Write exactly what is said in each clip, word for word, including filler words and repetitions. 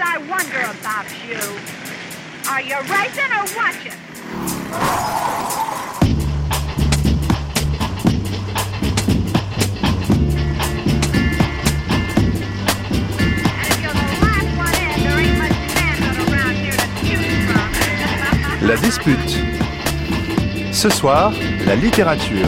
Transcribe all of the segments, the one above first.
I wonder about you. Are you racing or watching? La dispute. Ce soir, la littérature.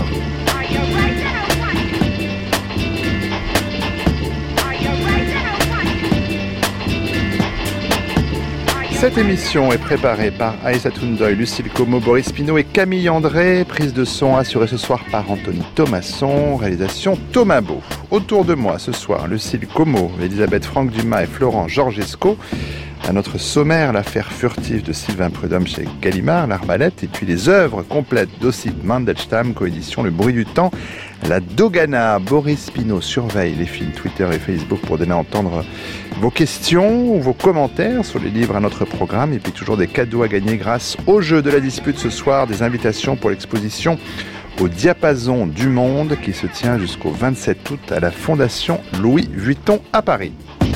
Cette émission est préparée par Aïssa Toundoy, Lucille Como, Boris Pinault et Camille André. Prise de son assurée ce soir par Anthony Thomasson. Réalisation Thomas Beau. Autour de moi ce soir, Lucille Como, Elisabeth Franck Dumas et Florent Georgesco. À notre sommaire, l'affaire furtive de Sylvain Prudhomme chez Gallimard, l'Arbalète, et puis les œuvres complètes d'Ossip Mandelstam, coédition Le Bruit du Temps, La Dogana. Boris Pinault surveille les fils Twitter et Facebook pour donner à entendre vos questions ou vos commentaires sur les livres à notre programme, et puis toujours des cadeaux à gagner grâce au jeu de la dispute ce soir, des invitations pour l'exposition au Diapason du Monde qui se tient jusqu'au vingt-sept août à la Fondation Louis Vuitton à Paris.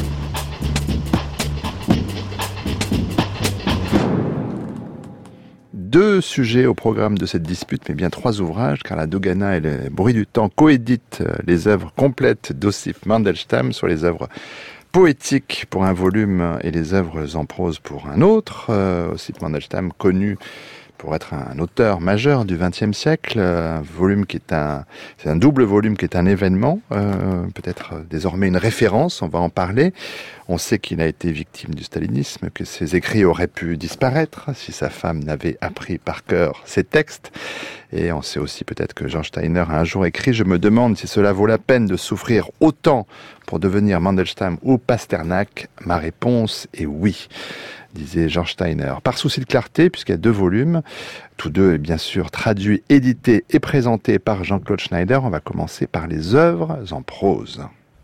Deux sujets au programme de cette dispute, mais bien trois ouvrages, car La Dogana et Le Bruit du Temps coéditent les œuvres complètes d'Ossip Mandelstam sur les œuvres poétiques pour un volume et les œuvres en prose pour un autre. Euh, Ossip Mandelstam, connu pour être un auteur majeur du vingtième siècle, un volume qui est un, c'est un double volume qui est un événement, euh, peut-être désormais une référence, on va en parler. On sait qu'il a été victime du stalinisme, que ses écrits auraient pu disparaître si sa femme n'avait appris par cœur ses textes. Et on sait aussi peut-être que Jean Steiner a un jour écrit « Je me demande si cela vaut la peine de souffrir autant pour devenir Mandelstam ou Pasternak. Ma réponse est oui », disait Jean Steiner. Par souci de clarté, puisqu'il y a deux volumes, tous deux bien sûr traduits, édités et présentés par Jean-Claude Schneider, on va commencer par les œuvres en prose.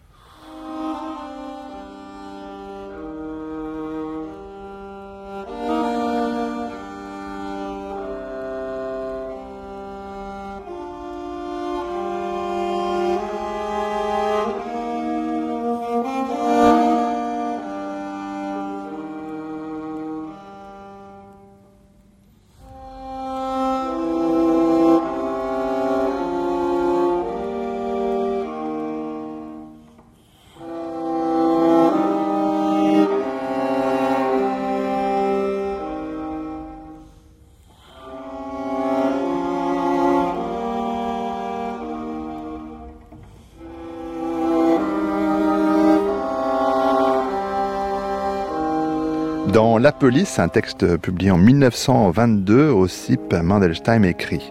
Dans La Police, un texte publié en mille neuf cent vingt-deux, Ossip Mandelstam écrit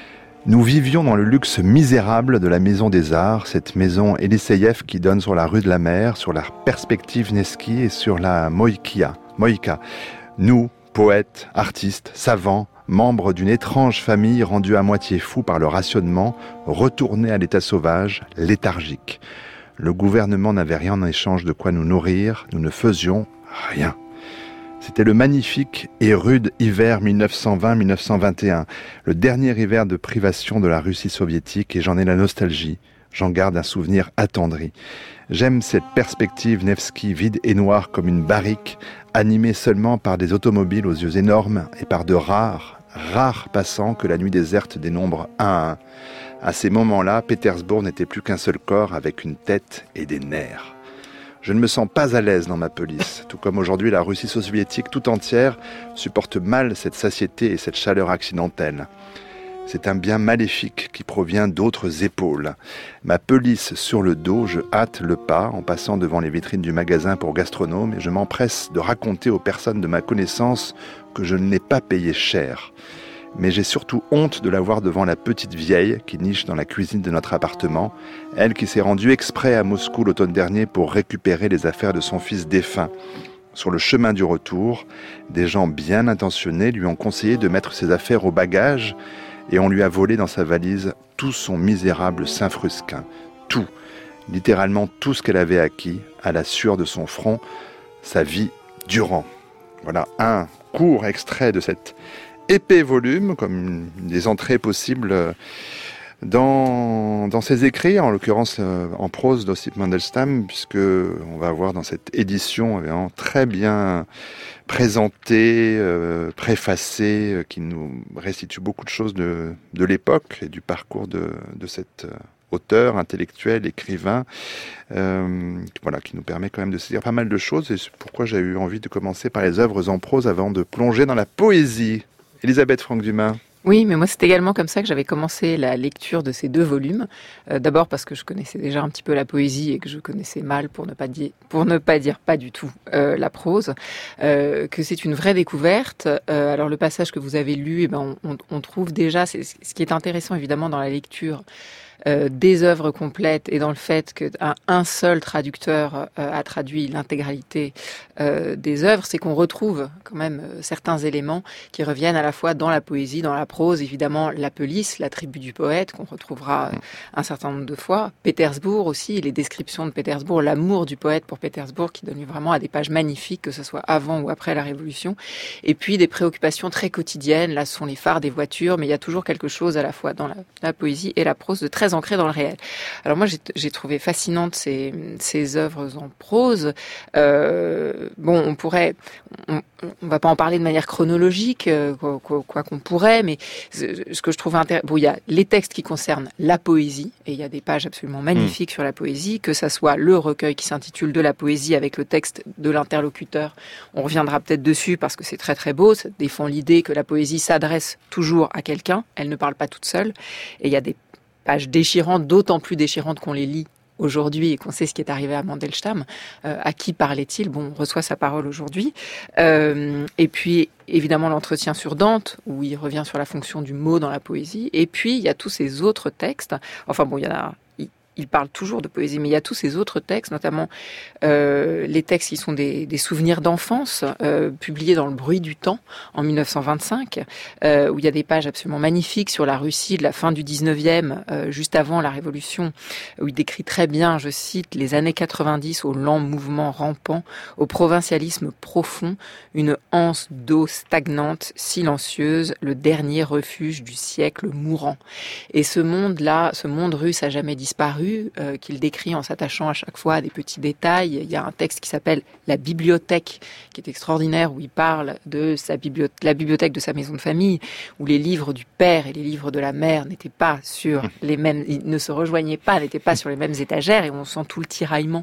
« Nous vivions dans le luxe misérable de la Maison des Arts, cette maison Eliseïev qui donne sur la rue de la Mer, sur la perspective Nevski et sur la Moïka. Moïka. Nous, poètes, artistes, savants, membres d'une étrange famille rendue à moitié fous par le rationnement, retournés à l'état sauvage, léthargique. Le gouvernement n'avait rien en échange de quoi nous nourrir, nous ne faisions rien. » C'était le magnifique et rude hiver mille neuf cent vingt mille neuf cent vingt et un, le dernier hiver de privation de la Russie soviétique, et j'en ai la nostalgie, j'en garde un souvenir attendri. J'aime cette perspective Nevski vide et noire comme une barrique, animée seulement par des automobiles aux yeux énormes et par de rares, rares passants que la nuit déserte dénombre un à un. À ces moments-là, Pétersbourg n'était plus qu'un seul corps avec une tête et des nerfs. Je ne me sens pas à l'aise dans ma police, tout comme aujourd'hui la Russie soviétique tout entière supporte mal cette satiété et cette chaleur accidentelle. C'est un bien maléfique qui provient d'autres épaules. Ma police sur le dos, je hâte le pas en passant devant les vitrines du magasin pour gastronomes et je m'empresse de raconter aux personnes de ma connaissance que je ne l'ai pas payé cher. Mais j'ai surtout honte de la voir devant la petite vieille qui niche dans la cuisine de notre appartement, elle qui s'est rendue exprès à Moscou l'automne dernier pour récupérer les affaires de son fils défunt. Sur le chemin du retour, des gens bien intentionnés lui ont conseillé de mettre ses affaires au bagage et on lui a volé dans sa valise tout son misérable Saint-Frusquin. Tout, littéralement tout ce qu'elle avait acquis à la sueur de son front, sa vie durant. Voilà un court extrait de cette épais volume, comme des entrées possibles Dans, dans ses écrits, en l'occurrence euh, en prose d'Ossip Mandelstam, puisque on va voir dans cette édition vraiment très bien présentée, euh, préfacée, euh, qui nous restitue beaucoup de choses de, de l'époque et du parcours de, de cet euh, auteur, intellectuel, écrivain, euh, voilà, qui nous permet quand même de saisir pas mal de choses. Et c'est pourquoi j'ai eu envie de commencer par les œuvres en prose avant de plonger dans la poésie. Elisabeth Franck-Dumas. Oui, mais moi c'est également comme ça que j'avais commencé la lecture de ces deux volumes. Euh, d'abord parce que je connaissais déjà un petit peu la poésie et que je connaissais mal, pour ne pas dire, pour ne pas dire pas du tout, euh, la prose. Euh, que c'est une vraie découverte. Euh, alors le passage que vous avez lu, eh ben on, on, on trouve déjà, c'est, ce qui est intéressant évidemment dans la lecture Euh, des œuvres complètes et dans le fait qu'un un seul traducteur euh, a traduit l'intégralité euh, des œuvres, c'est qu'on retrouve quand même euh, certains éléments qui reviennent à la fois dans la poésie, dans la prose, évidemment la Pelisse, la tribu du poète, qu'on retrouvera euh, un certain nombre de fois, Pétersbourg aussi, les descriptions de Pétersbourg, l'amour du poète pour Pétersbourg qui donne vraiment à des pages magnifiques, que ce soit avant ou après la Révolution, et puis des préoccupations très quotidiennes, là ce sont les phares des voitures, mais il y a toujours quelque chose à la fois dans la, la poésie et la prose de très ancré dans le réel. Alors moi, j'ai, j'ai trouvé fascinante ces, ces œuvres en prose. Euh, bon, on pourrait, on, on va pas en parler de manière chronologique, euh, quoi, quoi, quoi qu'on pourrait, mais ce que je trouve intéressant, bon, il y a les textes qui concernent la poésie, et il y a des pages absolument magnifiques mmh. sur la poésie, que ça soit le recueil qui s'intitule De la poésie avec le texte de l'interlocuteur. On reviendra peut-être dessus parce que c'est très très beau, ça défend l'idée que la poésie s'adresse toujours à quelqu'un, elle ne parle pas toute seule, et il y a des pages déchirantes, d'autant plus déchirantes qu'on les lit aujourd'hui et qu'on sait ce qui est arrivé à Mandelstam. Euh, à qui parlait-il ? Bon, on reçoit sa parole aujourd'hui. Euh, et puis, évidemment, l'entretien sur Dante, où il revient sur la fonction du mot dans la poésie. Et puis, il y a tous ces autres textes. Enfin bon, il y en a... Il parle toujours de poésie, mais il y a tous ces autres textes, notamment euh, les textes qui sont des, des souvenirs d'enfance, euh, publiés dans Le Bruit du temps en dix-neuf cent vingt-cinq, euh, où il y a des pages absolument magnifiques sur la Russie de la fin du dix-neuvième, euh, juste avant la Révolution, où il décrit très bien, je cite, les années quatre-vingt-dix au lent mouvement rampant, au provincialisme profond, une anse d'eau stagnante, silencieuse, le dernier refuge du siècle mourant. Et ce monde-là, ce monde russe a jamais disparu, Euh, qu'il décrit en s'attachant à chaque fois à des petits détails. Il y a un texte qui s'appelle La bibliothèque, qui est extraordinaire, où il parle de sa bibliothèque, la bibliothèque de sa maison de famille, où les livres du père et les livres de la mère n'étaient pas sur les mêmes, ils ne se rejoignaient pas, n'étaient pas sur les mêmes étagères, et on sent tout le tiraillement,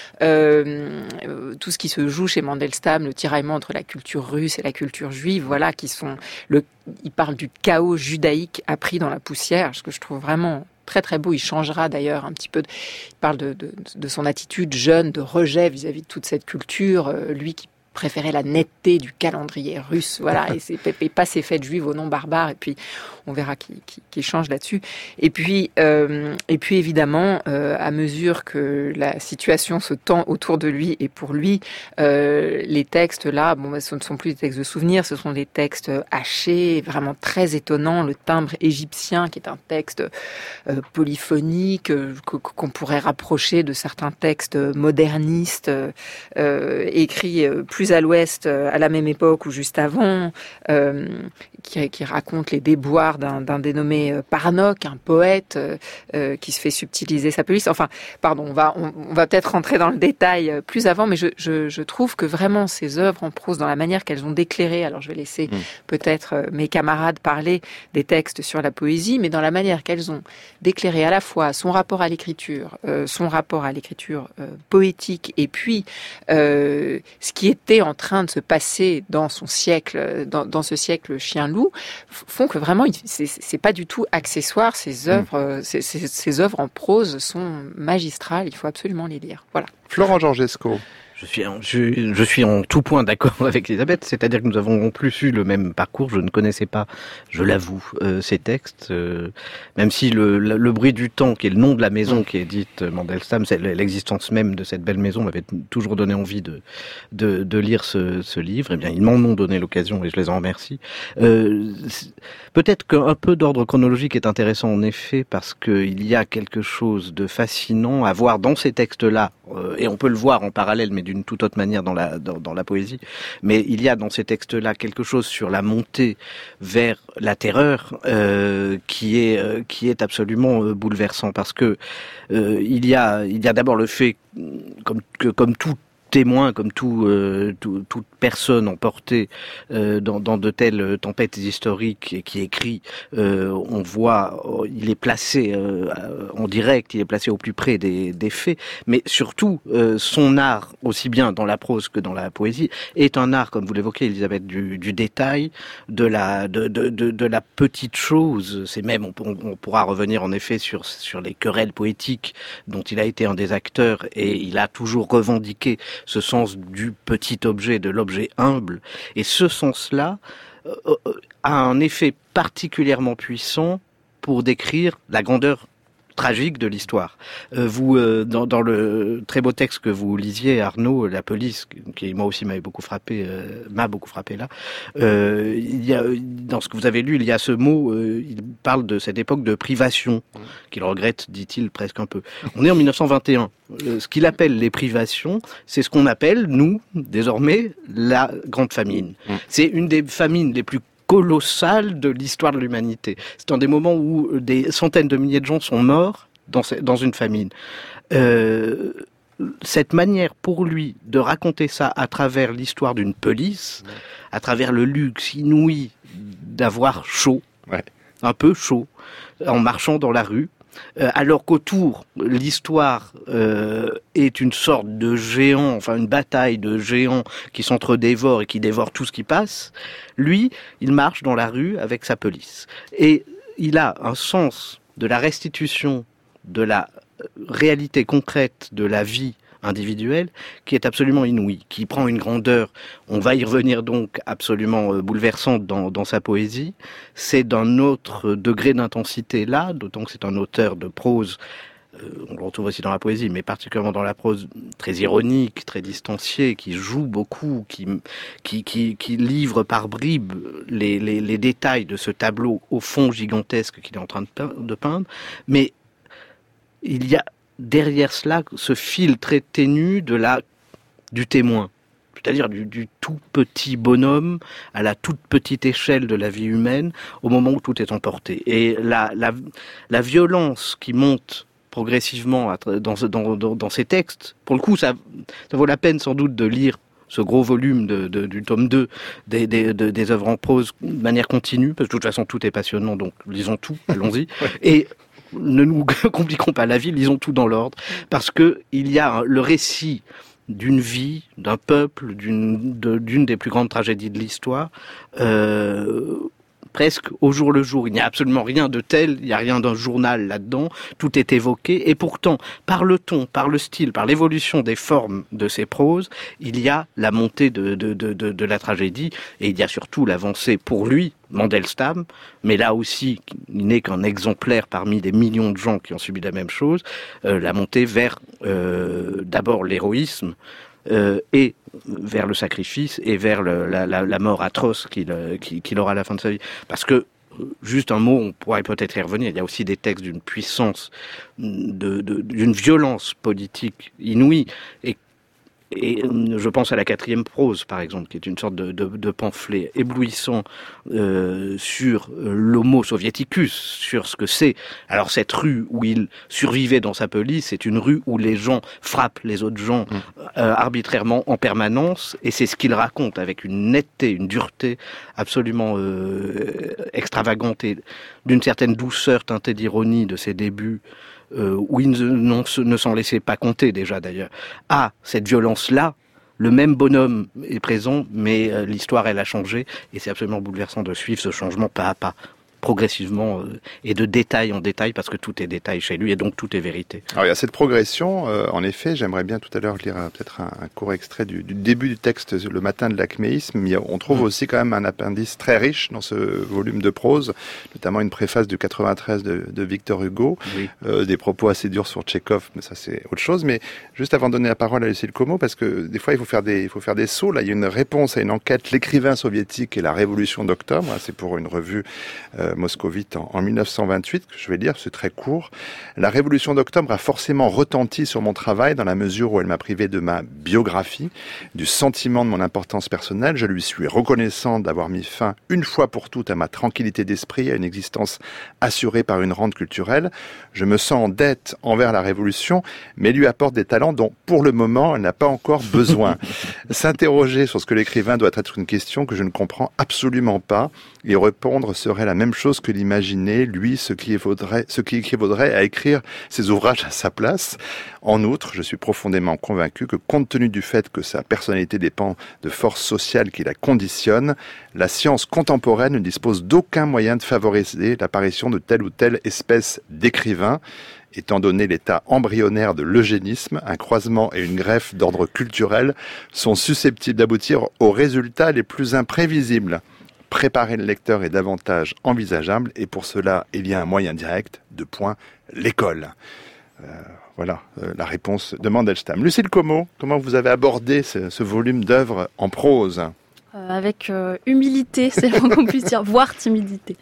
euh, tout ce qui se joue chez Mandelstam, le tiraillement entre la culture russe et la culture juive, voilà, qui sont le, il parle du chaos judaïque appris dans la poussière, ce que je trouve vraiment très très beau. Il changera d'ailleurs un petit peu. De, il parle de, de, de son attitude jeune, de rejet vis-à-vis de toute cette culture. Euh, lui qui préférait la netteté du calendrier russe, voilà, et, c'est, et pas ces fêtes juives au nom barbare. Et puis on verra qu'il, qu'il, qu'il change là-dessus. Et puis, euh, et puis évidemment, euh, à mesure que la situation se tend autour de lui et pour lui, euh, les textes là, bon, ce ne sont plus des textes de souvenirs, ce sont des textes hachés, vraiment très étonnants. Le timbre égyptien, qui est un texte euh, polyphonique, euh, qu'on pourrait rapprocher de certains textes modernistes euh, écrits euh, plus à l'ouest, euh, à la même époque ou juste avant, euh, qui, qui raconte les déboires d'un, d'un dénommé euh, Parnoc, un poète euh, euh, qui se fait subtiliser sa police. Enfin, pardon, on va, on, on va peut-être rentrer dans le détail euh, plus avant, mais je, je, je trouve que vraiment ces œuvres en prose, dans la manière qu'elles ont d'éclairer, alors je vais laisser mmh. peut-être euh, mes camarades parler des textes sur la poésie, mais dans la manière qu'elles ont d'éclairer à la fois son rapport à l'écriture, euh, son rapport à l'écriture euh, poétique, et puis euh, ce qui était en train de se passer dans son siècle, dans, dans ce siècle chien-loup, font que vraiment, c'est, c'est pas du tout accessoire. Ces œuvres, mmh. ces, ces, ces œuvres en prose sont magistrales. Il faut absolument les lire. Voilà. Florent Georgesco. Je suis, en, je, je suis en tout point d'accord avec Elisabeth, c'est-à-dire que nous avons plus eu le même parcours. Je ne connaissais pas, je l'avoue, euh, ces textes, euh, même si le, le, le bruit du temps, qui est le nom de la maison qui est dite Mandelstam, c'est l'existence même de cette belle maison m'avait toujours donné envie de de, de lire ce, ce livre. Eh bien, ils m'en ont donné l'occasion et je les en remercie. Euh, peut-être qu'un peu d'ordre chronologique est intéressant en effet, parce qu'il y a quelque chose de fascinant à voir dans ces textes-là, euh, et on peut le voir en parallèle, mais d'une toute autre manière dans la dans, dans la poésie. Mais il y a dans ces textes-là quelque chose sur la montée vers la terreur euh, qui est euh, qui est absolument euh, bouleversant, parce que euh, il y a il y a d'abord le fait comme que comme tout témoin, comme tout, euh, tout, toute personne emportée euh, dans, dans de telles tempêtes historiques et qui écrit, euh, on voit, euh, il est placé euh, en direct, il est placé au plus près des, des faits, mais surtout, euh, son art, aussi bien dans la prose que dans la poésie, est un art, comme vous l'évoquez, Elisabeth, du, du détail, de la, de, de, de, de la petite chose. C'est même, on, on pourra revenir en effet sur, sur les querelles poétiques dont il a été un des acteurs, et il a toujours revendiqué ce sens du petit objet, de l'objet humble. Et ce sens-là euh, a un effet particulièrement puissant pour décrire la grandeur tragique de l'histoire. Euh, vous, euh, dans, dans le très beau texte que vous lisiez, Arnaud, La police, qui moi aussi m'avait beaucoup frappé, euh, m'a beaucoup frappé là, euh, il y a, dans ce que vous avez lu, il y a ce mot, euh, il parle de cette époque de privation, qu'il regrette, dit-il, presque un peu. On est en mille neuf cent vingt et un. Euh, ce qu'il appelle les privations, c'est ce qu'on appelle, nous, désormais, la grande famine. C'est une des famines les plus colossal de l'histoire de l'humanité. C'est un des moments où des centaines de milliers de gens sont morts dans, dans une famine. Euh, cette manière pour lui de raconter ça à travers l'histoire d'une police, à travers le luxe inouï d'avoir chaud, ouais. un peu chaud, en marchant dans la rue, Euh, alors qu'autour, l'histoire euh, est une sorte de géant, enfin une bataille de géants qui s'entre-dévorent et qui dévorent tout ce qui passe, lui, il marche dans la rue avec sa police. Et il a un sens de la restitution de la réalité concrète de la vie individuelle qui est absolument inouïe, qui prend une grandeur, on va y revenir donc, absolument euh, bouleversante dans, dans sa poésie. C'est d'un autre degré d'intensité là, d'autant que c'est un auteur de prose, euh, on le retrouve aussi dans la poésie, mais particulièrement dans la prose, très ironique, très distancié, qui joue beaucoup, qui, qui, qui, qui livre par bribes les, les, les détails de ce tableau au fond gigantesque qu'il est en train de peindre, de peindre. Mais il y a derrière cela, ce fil très ténu de la, du témoin, c'est-à-dire du, du tout petit bonhomme à la toute petite échelle de la vie humaine, au moment où tout est emporté. Et la, la, la violence qui monte progressivement dans, dans, dans, dans ces textes, pour le coup, ça, ça vaut la peine sans doute de lire ce gros volume de, de, du tome deux des, des, de, des œuvres en prose de manière continue, parce que de toute façon tout est passionnant, donc lisons tout, allons-y. Et ne nous compliquons pas la vie, lisons tout dans l'ordre, parce que il y a le récit d'une vie, d'un peuple, d'une, de, d'une des plus grandes tragédies de l'histoire, euh, presque au jour le jour. Il n'y a absolument rien de tel, il n'y a rien d'un journal là-dedans, tout est évoqué, et pourtant, par le ton, par le style, par l'évolution des formes de ces proses, il y a la montée de, de, de, de, de la tragédie, et il y a surtout l'avancée pour lui, Mandelstam, mais là aussi, il n'est qu'un exemplaire parmi des millions de gens qui ont subi la même chose, euh, la montée vers euh, d'abord l'héroïsme, euh, et vers le sacrifice, et vers le, la, la, la mort atroce qu'il, qu'il aura à la fin de sa vie. Parce que, juste un mot, on pourrait peut-être y revenir, il y a aussi des textes d'une puissance, de, de, d'une violence politique inouïe, et Et je pense à la quatrième prose, par exemple, qui est une sorte de, de, de pamphlet éblouissant euh, sur l'homo soviéticus, sur ce que c'est. Alors cette rue où il survivait dans sa police, c'est une rue où les gens frappent les autres gens euh, arbitrairement en permanence, et c'est ce qu'il raconte avec une netteté, une dureté absolument euh, extravagante et d'une certaine douceur teintée d'ironie de ses débuts. Euh, où il ne, ne s'en laissait pas compter déjà d'ailleurs, à cette violence-là, le même bonhomme est présent, mais euh, l'histoire elle a changé, et c'est absolument bouleversant de suivre ce changement pas à pas, progressivement, euh, et de détail en détail, parce que tout est détail chez lui, et donc tout est vérité. Alors il y a cette progression, euh, en effet, j'aimerais bien tout à l'heure lire euh, peut-être un, un court extrait du, du début du texte, Le matin de l'acméisme, mais on trouve mmh. aussi quand même un appendice très riche dans ce volume de prose, notamment une préface du quatre-vingt-treize de, de Victor Hugo, oui. euh, des propos assez durs sur Tchekhov, mais ça c'est autre chose. Mais juste avant de donner la parole à Lucile Comeau, parce que des fois il faut faire des, il faut faire des sauts, là il y a une réponse à une enquête, L'écrivain soviétique et la révolution d'octobre, hein, c'est pour une revue euh, moscovite en, en mille neuf cent vingt-huit, que je vais lire, c'est très court. La révolution d'octobre a forcément retenti sur mon travail dans la mesure où elle m'a privé de ma biographie, du sentiment de mon importance personnelle. Je lui suis reconnaissant d'avoir mis fin une fois pour toutes à ma tranquillité d'esprit, à une existence assurée par une rente culturelle. Je me sens en dette envers la révolution, mais lui apporte des talents dont, pour le moment, elle n'a pas encore besoin. S'interroger sur ce que l'écrivain doit être une question que je ne comprends absolument pas. Y répondre serait la même chose que l'imaginer, lui, ce qui équivaudrait, ce qui équivaudrait à écrire ses ouvrages à sa place. En outre, je suis profondément convaincu que, compte tenu du fait que sa personnalité dépend de forces sociales qui la conditionnent, la science contemporaine ne dispose d'aucun moyen de favoriser l'apparition de telle ou telle espèce d'écrivain. Étant donné l'état embryonnaire de l'eugénisme, un croisement et une greffe d'ordre culturel sont susceptibles d'aboutir aux résultats les plus imprévisibles. Préparer le lecteur est davantage envisageable et pour cela, il y a un moyen direct, de point, l'école. Euh, voilà euh, la réponse de Mandelstam. Lucile Comeau, comment vous avez abordé ce, ce volume d'œuvres en prose ? Euh, avec euh, humilité, c'est le moins qu'on puisse dire, voire timidité.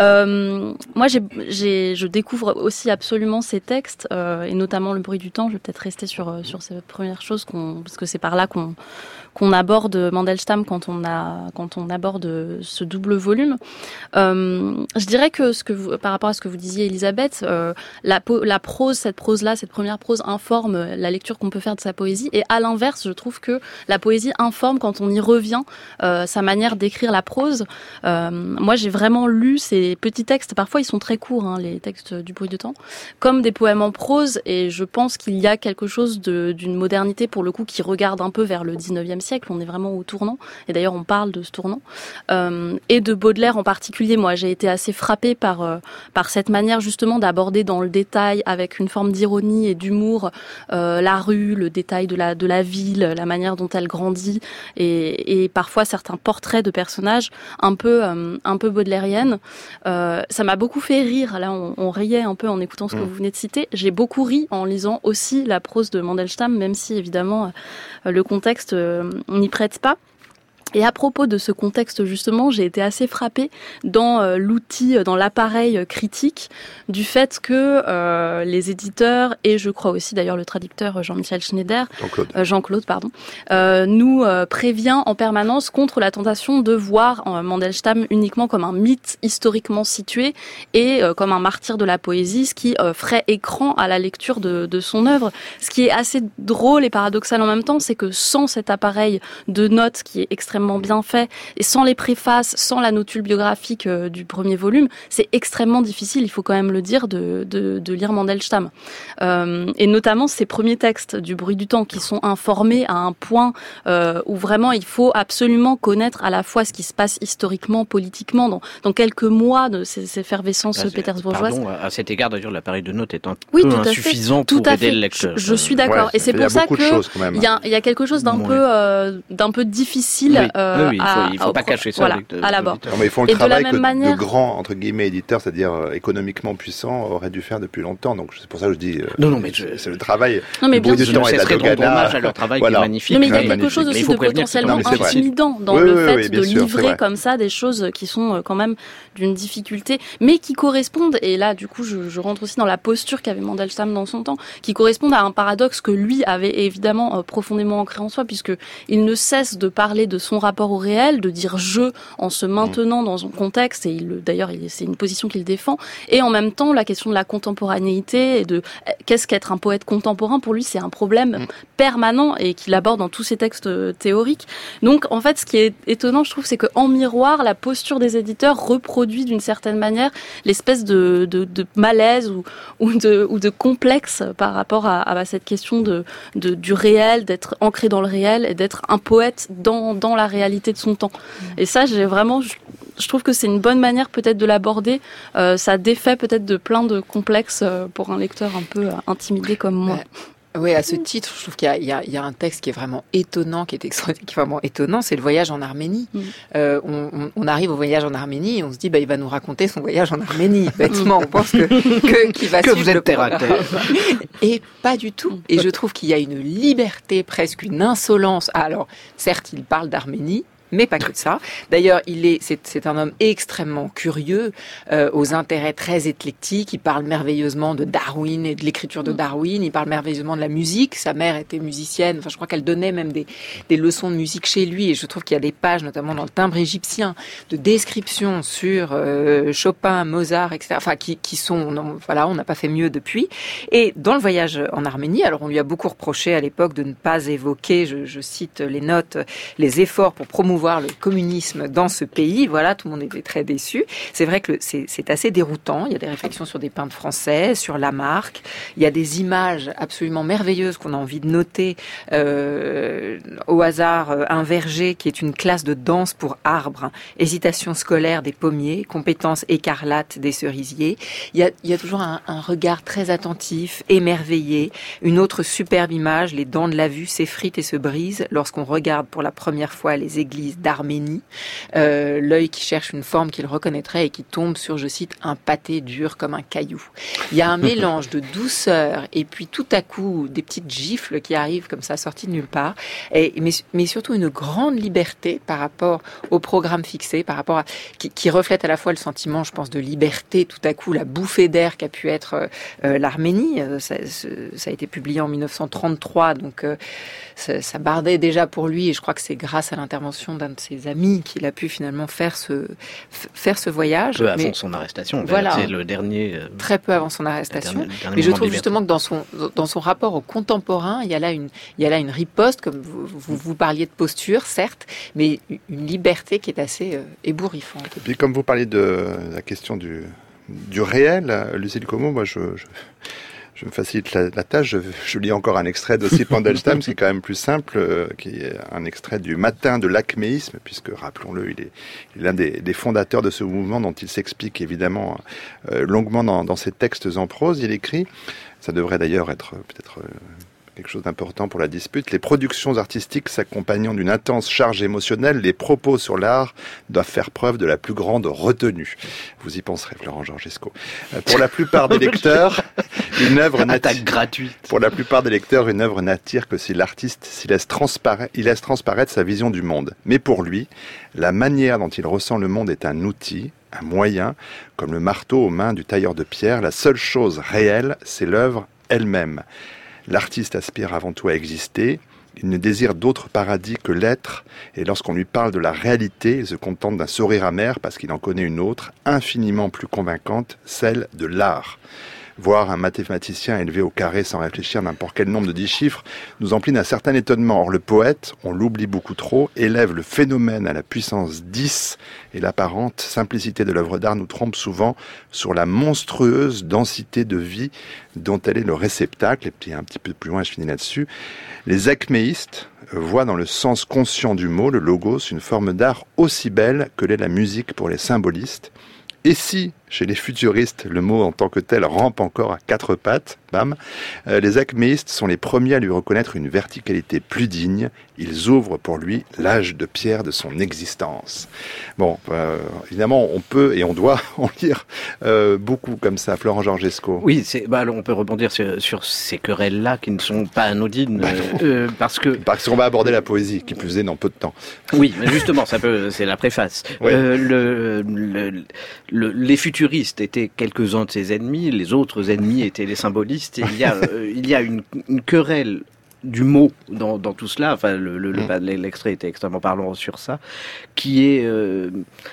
Euh, moi, j'ai, j'ai, je découvre aussi absolument ces textes, euh, et notamment Le bruit du temps. Je vais peut-être rester sur sur ces premières choses, qu'on, parce que c'est par là qu'on qu'on aborde Mandelstam quand on a quand on aborde ce double volume. Euh, je dirais que ce que vous, par rapport à ce que vous disiez, Elisabeth, euh, la la prose, cette prose-là, cette première prose informe la lecture qu'on peut faire de sa poésie, et à l'inverse, je trouve que la poésie informe quand on y revient. Euh, sa manière d'écrire la prose. Euh, moi, j'ai vraiment lu ces petits textes. Parfois, ils sont très courts, hein, les textes du bruit du temps, comme des poèmes en prose. Et je pense qu'il y a quelque chose de, d'une modernité, pour le coup, qui regarde un peu vers le dix-neuvième siècle. On est vraiment au tournant. Et d'ailleurs, on parle de ce tournant. Euh, et de Baudelaire en particulier. Moi, j'ai été assez frappée par euh, par cette manière justement d'aborder dans le détail, avec une forme d'ironie et d'humour, euh, la rue, le détail de la de la ville, la manière dont elle grandit, et, et parfois certains portraits de personnages un peu euh, un peu baudelairiennes. Euh, ça m'a beaucoup fait rire. Là, on, on riait un peu en écoutant ce que vous venez de citer. J'ai beaucoup ri en lisant aussi la prose de Mandelstam, même si évidemment euh, le contexte euh, n'y prête pas. Et à propos de ce contexte, justement, j'ai été assez frappée dans euh, l'outil, dans l'appareil critique, du fait que euh, les éditeurs, et je crois aussi d'ailleurs le traducteur Jean-Michel Schneider, Jean-Claude, euh, Jean-Claude pardon, euh, nous euh, prévient en permanence contre la tentation de voir euh, Mandelstam uniquement comme un mythe historiquement situé et euh, comme un martyr de la poésie, ce qui euh, ferait écran à la lecture de, de son œuvre. Ce qui est assez drôle et paradoxal en même temps, c'est que sans cet appareil de notes qui est extrêmement bien fait, et sans les préfaces, sans la notule biographique euh, du premier volume, c'est extrêmement difficile, il faut quand même le dire, de, de, de lire Mandelstam. Euh, et notamment ces premiers textes du bruit du temps qui sont informés à un point euh, où vraiment il faut absolument connaître à la fois ce qui se passe historiquement, politiquement, dans, dans quelques mois de ces, ces effervescences bah, pétersbourgeoises. Pardon, à cet égard d'ailleurs l'appareil de notes est un oui, peu tout insuffisant tout pour à aider fait. le lecteur. Je, je suis d'accord, ouais, et c'est pour ça que il y a, y a quelque chose d'un oui. peu euh, d'un peu difficile. Oui. Euh, oui, il faut, à, il faut pas à, cacher ça voilà, avec de, à la bord. Non, mais ils font le et travail de la même que manière... de grands entre guillemets éditeurs, c'est-à-dire euh, économiquement puissants, auraient dû faire depuis longtemps. Donc c'est pour ça que je dis. Euh, non, non, mais c'est, je... c'est le travail. Non, mais bien sûr, je ne cesserai de rendre hommage à leur travail voilà. qui est magnifique. Non, mais il y a ouais, quelque chose aussi de potentiellement non, intimidant dans oui, le oui, fait oui, de sûr, livrer comme ça des choses qui sont quand même d'une difficulté, mais qui correspondent, et là du coup je, je rentre aussi dans la posture qu'avait Mandelstam dans son temps, qui correspondent à un paradoxe que lui avait évidemment euh, profondément ancré en soi, puisque il ne cesse de parler de son rapport au réel, de dire je en se maintenant dans un contexte, et il, d'ailleurs il, c'est une position qu'il défend, et en même temps la question de la contemporanéité et de qu'est-ce qu'être un poète contemporain, pour lui c'est un problème mm. permanent et qu'il aborde dans tous ses textes théoriques. Donc en fait ce qui est étonnant je trouve, c'est qu'en miroir la posture des éditeurs reproduit d'une certaine manière l'espèce de, de, de malaise ou, ou, de, ou de complexe par rapport à, à cette question de, de, du réel, d'être ancré dans le réel et d'être un poète dans, dans la réalité de son temps. Mm. Et ça j'ai vraiment... Je, je trouve que c'est une bonne manière peut-être de l'aborder. Euh, ça défait peut-être de plein de complexes euh, pour un lecteur un peu euh, intimidé comme moi. Ouais. Oui, à ce titre, je trouve qu'il y a, il y a, il y a un texte qui est vraiment étonnant, qui est extraordinaire, qui est vraiment étonnant, c'est le voyage en Arménie. Mm. Euh, on, on arrive au voyage en Arménie et on se dit, bah, il va nous raconter son voyage en Arménie. Bêtement, on pense que, que qu'il va que suivre vous êtes le terre à terre. Et pas du tout. Et je trouve qu'il y a une liberté, presque une insolence. Alors, certes, il parle d'Arménie, mais pas que de ça. D'ailleurs, il est, c'est, c'est un homme extrêmement curieux, euh, aux intérêts très éclectiques. Il parle merveilleusement de Darwin et de l'écriture de Darwin. Il parle merveilleusement de la musique. Sa mère était musicienne. Enfin, je crois qu'elle donnait même des, des leçons de musique chez lui. Et je trouve qu'il y a des pages, notamment dans le Timbre égyptien, de descriptions sur euh, Chopin, Mozart, et cetera. Enfin, qui, qui sont, non, voilà, on n'a pas fait mieux depuis. Et dans le voyage en Arménie, alors on lui a beaucoup reproché à l'époque de ne pas évoquer, je, je cite les notes, les efforts pour promouvoir le communisme dans ce pays. Voilà, tout le monde était très déçu. C'est vrai que c'est, c'est assez déroutant. Il y a des réflexions sur des peintres français, sur Lamarck. Il y a des images absolument merveilleuses qu'on a envie de noter. Euh, au hasard, un verger qui est une classe de danse pour arbres, hésitation scolaire des pommiers, compétences écarlates des cerisiers. Il y a, il y a toujours un, un regard très attentif, émerveillé. Une autre superbe image, les dents de la vue s'effritent et se brisent lorsqu'on regarde pour la première fois les églises d'Arménie. Euh, l'œil qui cherche une forme qu'il reconnaîtrait et qui tombe sur, je cite, un pâté dur comme un caillou. Il y a un mélange de douceur et puis tout à coup des petites gifles qui arrivent comme ça sorties de nulle part. Et, mais, mais surtout une grande liberté par rapport au programme fixé, par rapport à, qui, qui reflète à la fois le sentiment, je pense, de liberté, tout à coup la bouffée d'air qu'a pu être euh, l'Arménie. Ça, ça a été publié en dix-neuf cent trente-trois, donc euh, ça, ça bardait déjà pour lui, et je crois que c'est grâce à l'intervention d'un de ses amis qu'il a pu finalement faire ce, faire ce voyage. Peu mais, avant son arrestation, voilà, c'est le dernier... Euh, très peu avant son arrestation. Dernier, dernier mais je trouve justement que dans son, dans son rapport au contemporain, il y a là une, il y a là une riposte, comme vous, vous, vous parliez de posture, certes, mais une liberté qui est assez euh, ébouriffante. Et puis comme vous parliez de la question du, du réel, Lucille Como, moi je... je... Je me facilite la, la tâche, je, je lis encore un extrait d'Ossip Mandelstam, ce qui est quand même plus simple, euh, qui est un extrait du Matin de l'acméisme, puisque, rappelons-le, il est, il est l'un des, des fondateurs de ce mouvement dont il s'explique évidemment euh, longuement dans, dans ses textes en prose. Il écrit, ça devrait d'ailleurs être peut-être... Euh, quelque chose d'important pour la dispute, les productions artistiques s'accompagnant d'une intense charge émotionnelle, les propos sur l'art doivent faire preuve de la plus grande retenue. Vous y penserez, Florent Georgesco. Pour la plupart des lecteurs, une œuvre n'attire gratuite. Pour la plupart des lecteurs, une œuvre n'attire que si l'artiste s'y laisse transparaître, il laisse transparaître sa vision du monde. Mais pour lui, la manière dont il ressent le monde est un outil, un moyen, comme le marteau aux mains du tailleur de pierre. La seule chose réelle, c'est l'œuvre elle-même. L'artiste aspire avant tout à exister, il ne désire d'autre paradis que l'être, et lorsqu'on lui parle de la réalité, il se contente d'un sourire amer parce qu'il en connaît une autre, infiniment plus convaincante, celle de l'art. Voir un mathématicien élevé au carré sans réfléchir n'importe quel nombre de dix chiffres nous emplit d'un certain étonnement. Or le poète, on l'oublie beaucoup trop, élève le phénomène à la puissance dix et l'apparente simplicité de l'œuvre d'art nous trompe souvent sur la monstrueuse densité de vie dont elle est le réceptacle. Et puis un petit peu plus loin, je finis là-dessus. Les acméistes voient dans le sens conscient du mot, le logos, une forme d'art aussi belle que l'est la musique pour les symbolistes. Et si, chez les futuristes, le mot en tant que tel rampe encore à quatre pattes, bam, euh, les acméistes sont les premiers à lui reconnaître une verticalité plus digne. Ils ouvrent pour lui l'âge de pierre de son existence. Bon, euh, évidemment, on peut et on doit en lire euh, beaucoup comme ça, Florent Georgesco. Oui, c'est, bah, alors on peut rebondir sur, sur ces querelles-là qui ne sont pas anodines, bah, euh, parce que... Parce qu'on va aborder la poésie, qui plus est dans peu de temps. Oui, mais justement, ça peut, c'est la préface. Oui. Euh, le, le, le, les futuristes étaient quelques-uns de ses ennemis, les autres ennemis étaient les symbolistes, et il y a, euh, il y a une, une querelle du mot dans, dans tout cela, enfin le, le, le, l'extrait était extrêmement parlant sur ça, qui est, euh,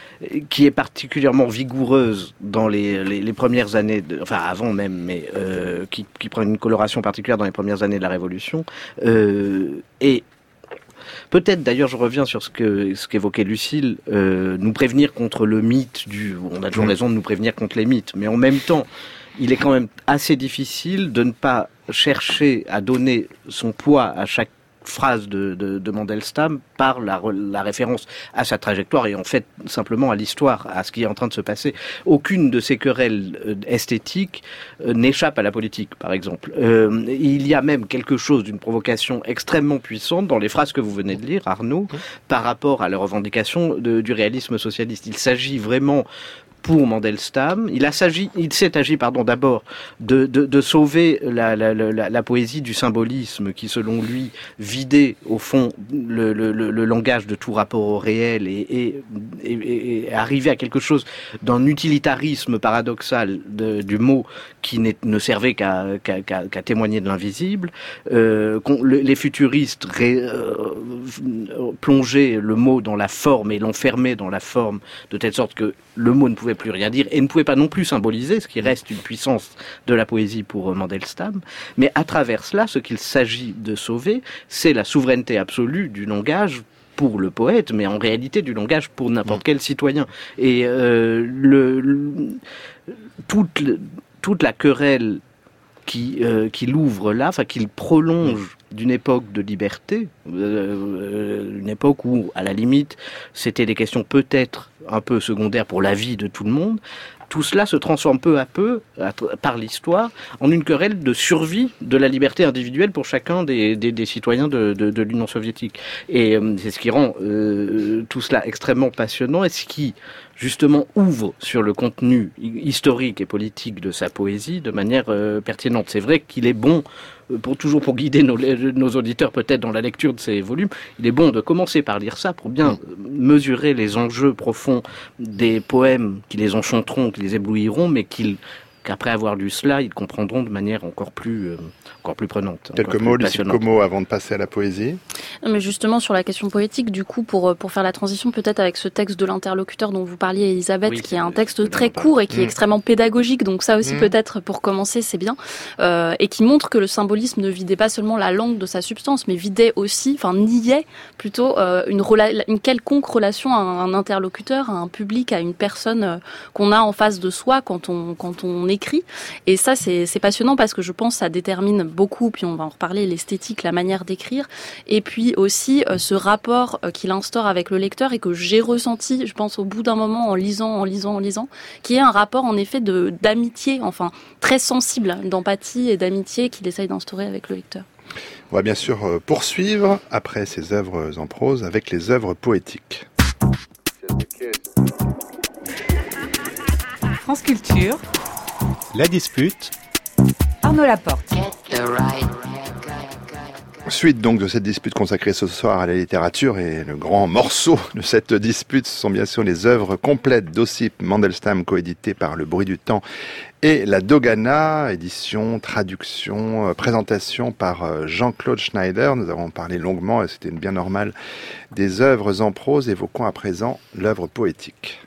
qui est particulièrement vigoureuse dans les, les, les premières années, de, enfin avant même, mais euh, qui, qui prend une coloration particulière dans les premières années de la Révolution, euh, et peut-être, d'ailleurs, je reviens sur ce que ce qu'évoquait Lucille, euh, nous prévenir contre le mythe du... On a toujours raison de nous prévenir contre les mythes, mais en même temps, il est quand même assez difficile de ne pas chercher à donner son poids à chaque phrase de, de, de Mandelstam par la, la référence à sa trajectoire et en fait simplement à l'histoire, à ce qui est en train de se passer. Aucune de ces querelles euh, esthétiques euh, n'échappe à la politique, par exemple. Euh, il y a même quelque chose d'une provocation extrêmement puissante dans les phrases que vous venez de lire, Arnaud, par rapport à la revendication de, du réalisme socialiste. Il s'agit vraiment pour Mandelstam. Il, a s'agi, il s'est agi pardon, d'abord de, de, de sauver la, la, la, la poésie du symbolisme qui, selon lui, vidait au fond le, le, le, le langage de tout rapport au réel et, et, et, et arrivait à quelque chose d'un utilitarisme paradoxal de, du mot qui ne servait qu'à, qu'à, qu'à, qu'à témoigner de l'invisible. Euh, les futuristes ré, euh, plongeaient le mot dans la forme et l'enfermaient dans la forme de telle sorte que le mot ne pouvait plus rien dire et ne pouvait pas non plus symboliser, ce qui reste une puissance de la poésie pour Mandelstam. Mais à travers cela, ce qu'il s'agit de sauver, c'est la souveraineté absolue du langage pour le poète, mais en réalité du langage pour n'importe quel citoyen. Et euh, le, le, toute, toute la querelle qui, euh, qui l'ouvre là, enfin qu'il prolonge d'une époque de liberté, euh, une époque où, à la limite, c'était des questions peut-être un peu secondaires pour la vie de tout le monde. Tout cela se transforme peu à peu, à, par l'histoire, en une querelle de survie de la liberté individuelle pour chacun des, des, des citoyens de, de, de l'Union soviétique. Et euh, c'est ce qui rend euh, tout cela extrêmement passionnant et ce qui, justement, ouvre sur le contenu historique et politique de sa poésie de manière euh, pertinente. C'est vrai qu'il est bon, pour toujours pour guider nos, nos auditeurs peut-être dans la lecture de ces volumes, il est bon de commencer par lire ça pour bien mesurer les enjeux profonds des poèmes qui les enchanteront, qui les éblouiront, mais qu'ils qu'après avoir lu cela, ils comprendront de manière encore plus, euh, encore plus prenante. Quelques mots, Lucille Como, avant de passer à la poésie. Non, mais justement, sur la question poétique, du coup, pour, pour faire la transition peut-être avec ce texte de l'interlocuteur dont vous parliez, Elisabeth, oui, qui est un texte très court et qui mmh. est extrêmement pédagogique, donc ça aussi mmh. peut-être pour commencer, c'est bien, euh, et qui montre que le symbolisme ne vidait pas seulement la langue de sa substance, mais vidait aussi, enfin niait plutôt euh, une, rela- une quelconque relation à un interlocuteur, à un public, à une personne euh, qu'on a en face de soi quand on, quand on écrit. Et ça, c'est, c'est passionnant parce que je pense que ça détermine beaucoup, puis on va en reparler, l'esthétique, la manière d'écrire, et puis aussi euh, ce rapport euh, qu'il instaure avec le lecteur et que j'ai ressenti, je pense, au bout d'un moment en lisant, en lisant, en lisant, qui est un rapport en effet de, d'amitié, enfin très sensible, d'empathie et d'amitié qu'il essaye d'instaurer avec le lecteur. On va bien sûr poursuivre après ces œuvres en prose avec les œuvres poétiques. France Culture. La dispute. Arnaud Laporte. Suite donc de cette dispute consacrée ce soir à la littérature, et le grand morceau de cette dispute, ce sont bien sûr les œuvres complètes d'Ossip Mandelstam, coéditées par Le Bruit du Temps et La Dogana, édition, traduction, euh, présentation par euh, Jean-Claude Schneider. Nous avons parlé longuement, et c'était bien normal, des œuvres en prose. Évoquons à présent l'œuvre poétique.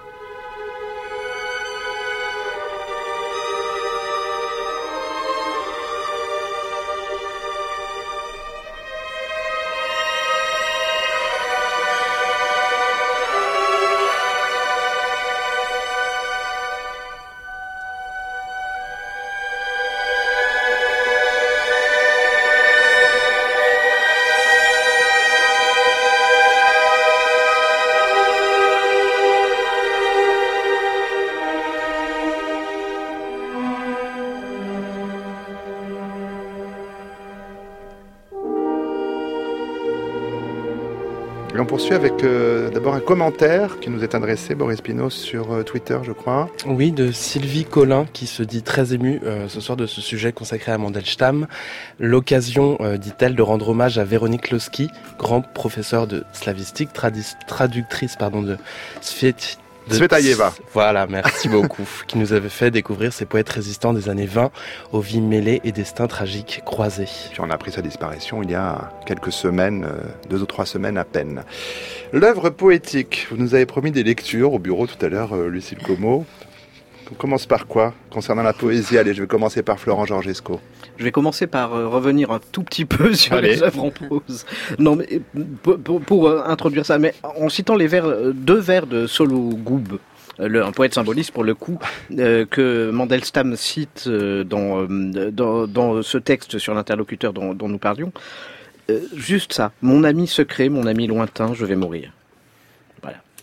Et on poursuit avec euh, d'abord un commentaire qui nous est adressé, Boris Pinos, sur euh, Twitter, je crois. Oui, de Sylvie Collin, qui se dit très émue euh, ce soir de ce sujet consacré à Mandelstam. L'occasion, euh, dit-elle, de rendre hommage à Véronique Losky, grand professeur de slavistique, tradi- traductrice pardon, de Sviet... De... Svetaïeva. Voilà, merci beaucoup. Qui nous avait fait découvrir ces poètes résistants des années vingt aux vies mêlées et destins tragiques croisés. Puis on a appris sa disparition il y a quelques semaines, deux ou trois semaines à peine. L'œuvre poétique, vous nous avez promis des lectures au bureau tout à l'heure, Lucille Como. On commence par quoi concernant la poésie? Allez, je vais commencer par Florent Georgesco. Je vais commencer par euh, revenir un tout petit peu sur Allez. les œuvres en prose. Non, mais pour, pour, pour euh, introduire ça, mais en citant les vers, euh, deux vers de Sologoub, euh, le, un poète symboliste pour le coup, euh, que Mandelstam cite euh, dans, euh, dans, dans ce texte sur l'interlocuteur dont, dont nous parlions. Euh, juste ça, mon ami secret, mon ami lointain, je vais mourir. Voilà.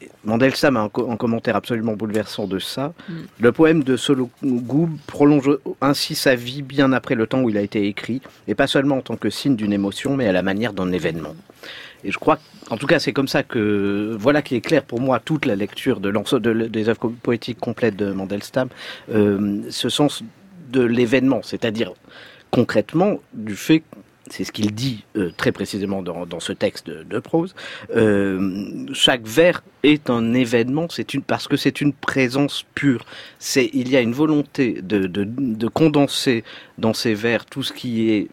Mandelstam a un, co- un commentaire absolument bouleversant de ça. Mm. Le poème de Sologub prolonge ainsi sa vie bien après le temps où il a été écrit, et pas seulement en tant que signe d'une émotion, mais à la manière d'un événement. Et je crois, en tout cas, c'est comme ça que, voilà qui est clair pour moi, toute la lecture de l'ensemble de, des œuvres poétiques complètes de Mandelstam, euh, ce sens de l'événement, c'est-à-dire concrètement du fait, c'est ce qu'il dit euh, très précisément dans, dans ce texte de, de prose, euh, chaque vers est un événement, c'est une, parce que c'est une présence pure. C'est, il y a une volonté de, de, de condenser dans ces vers tout ce qui est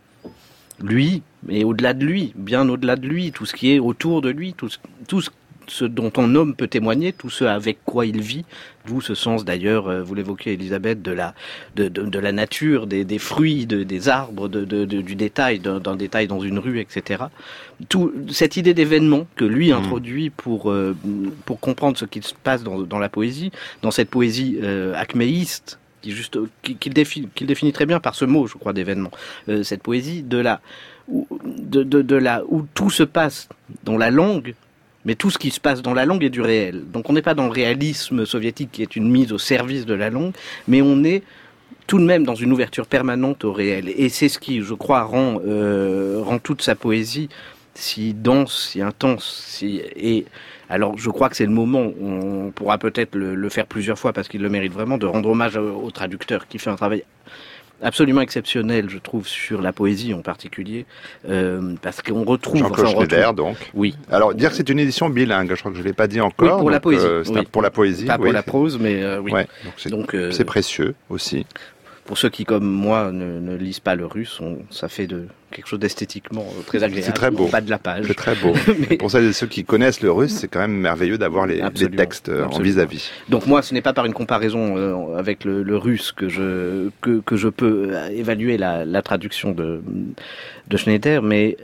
lui, mais au-delà de lui, bien au-delà de lui, tout ce qui est autour de lui, tout ce, tout ce dont un homme peut témoigner, tout ce avec quoi il vit, d'où ce sens d'ailleurs, vous l'évoquez Elisabeth, de la, de, de, de la nature, des, des fruits, de, des arbres, de, de, de, du détail, d'un, d'un détail dans une rue, et cetera. Tout, cette idée d'événement que lui mmh. introduit pour, euh, pour comprendre ce qui se passe dans, dans la poésie, dans cette poésie euh, acméiste, qui juste, qui, qu'il définit, qu'il définit très bien par ce mot, je crois, d'événement, euh, cette poésie de la, où, de, de, de la, où tout se passe dans la langue, mais tout ce qui se passe dans la langue est du réel. Donc on n'est pas dans le réalisme soviétique qui est une mise au service de la langue, mais on est tout de même dans une ouverture permanente au réel. Et c'est ce qui, je crois, rend, euh, rend toute sa poésie si dense, si intense, si, et alors je crois que c'est le moment où on pourra peut-être le, le faire plusieurs fois parce qu'il le mérite vraiment, de rendre hommage au, au traducteur qui fait un travail absolument exceptionnel, je trouve, sur la poésie en particulier, euh, parce qu'on retrouve... Jean-Claude enfin, Schneider, retrouve... donc. Oui. Alors, dire que c'est une édition bilingue, je crois que je ne l'ai pas dit encore. Oui, pour donc, la poésie. Euh, c'est oui. pour la poésie. Pas oui. pour la prose, mais euh, oui. Ouais, donc c'est, donc, euh, c'est précieux aussi. Pour ceux qui, comme moi, ne, ne lisent pas le russe, on, ça fait de quelque chose d'esthétiquement très agréable. C'est très beau. En bas de la page. C'est très beau. Mais... Pour celles et ceux qui connaissent le russe, c'est quand même merveilleux d'avoir les, les textes absolument. En vis-à-vis. Donc moi, ce n'est pas par une comparaison euh, avec le, le russe que je que, que je peux évaluer la, la traduction de de Schneider, mais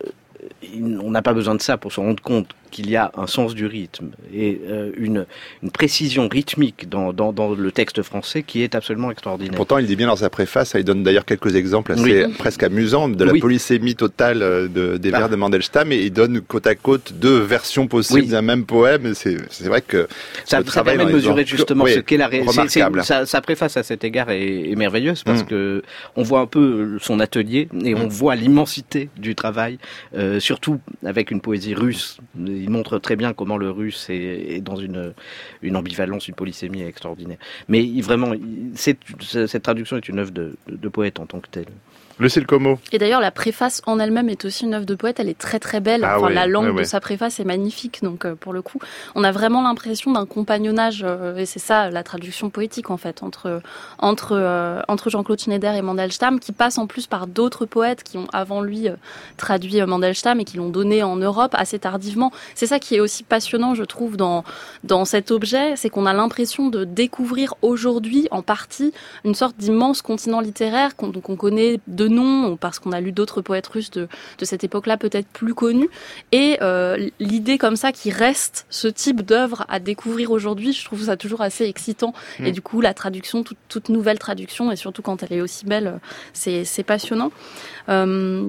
euh, on n'a pas besoin de ça pour se rendre compte qu'il y a un sens du rythme et euh, une, une précision rythmique dans, dans, dans le texte français qui est absolument extraordinaire. Pourtant, il dit bien dans sa préface, il donne d'ailleurs quelques exemples assez oui. presque amusants de la oui. polysémie totale de, des ah. vers de Mandelstam, et il donne côte à côte deux versions possibles oui. d'un même poème. C'est, c'est vrai que ça, ça permet de mesurer ordres... justement oui, ce qu'est la réalité. Sa, sa préface à cet égard est, est merveilleuse parce mm. que on voit un peu son atelier et mm. on voit l'immensité du travail, euh, surtout avec une poésie russe. Il montre très bien comment le russe est, est dans une, une ambivalence, une polysémie extraordinaire. Mais il, vraiment, c'est, cette traduction est une œuvre de, de, de poète en tant que telle. Lucille Como. Et d'ailleurs, la préface en elle-même est aussi une œuvre de poète. Elle est très très belle. Ah enfin, oui, la langue oui, de oui. sa préface est magnifique. Donc, euh, pour le coup, on a vraiment l'impression d'un compagnonnage. Euh, et c'est ça la traduction poétique en fait entre entre euh, entre Jean-Claude Schneider et Mandelstam, qui passe en plus par d'autres poètes qui ont avant lui euh, traduit euh, Mandelstam et qui l'ont donné en Europe assez tardivement. C'est ça qui est aussi passionnant, je trouve, dans dans cet objet, c'est qu'on a l'impression de découvrir aujourd'hui en partie une sorte d'immense continent littéraire qu'on, qu'on connaît de nom, parce qu'on a lu d'autres poètes russes de, de cette époque-là, peut-être plus connus. Et euh, l'idée comme ça qui reste ce type d'œuvre à découvrir aujourd'hui, je trouve ça toujours assez excitant. Mmh. Et du coup, la traduction, toute, toute nouvelle traduction, et surtout quand elle est aussi belle, c'est, c'est passionnant. Euh,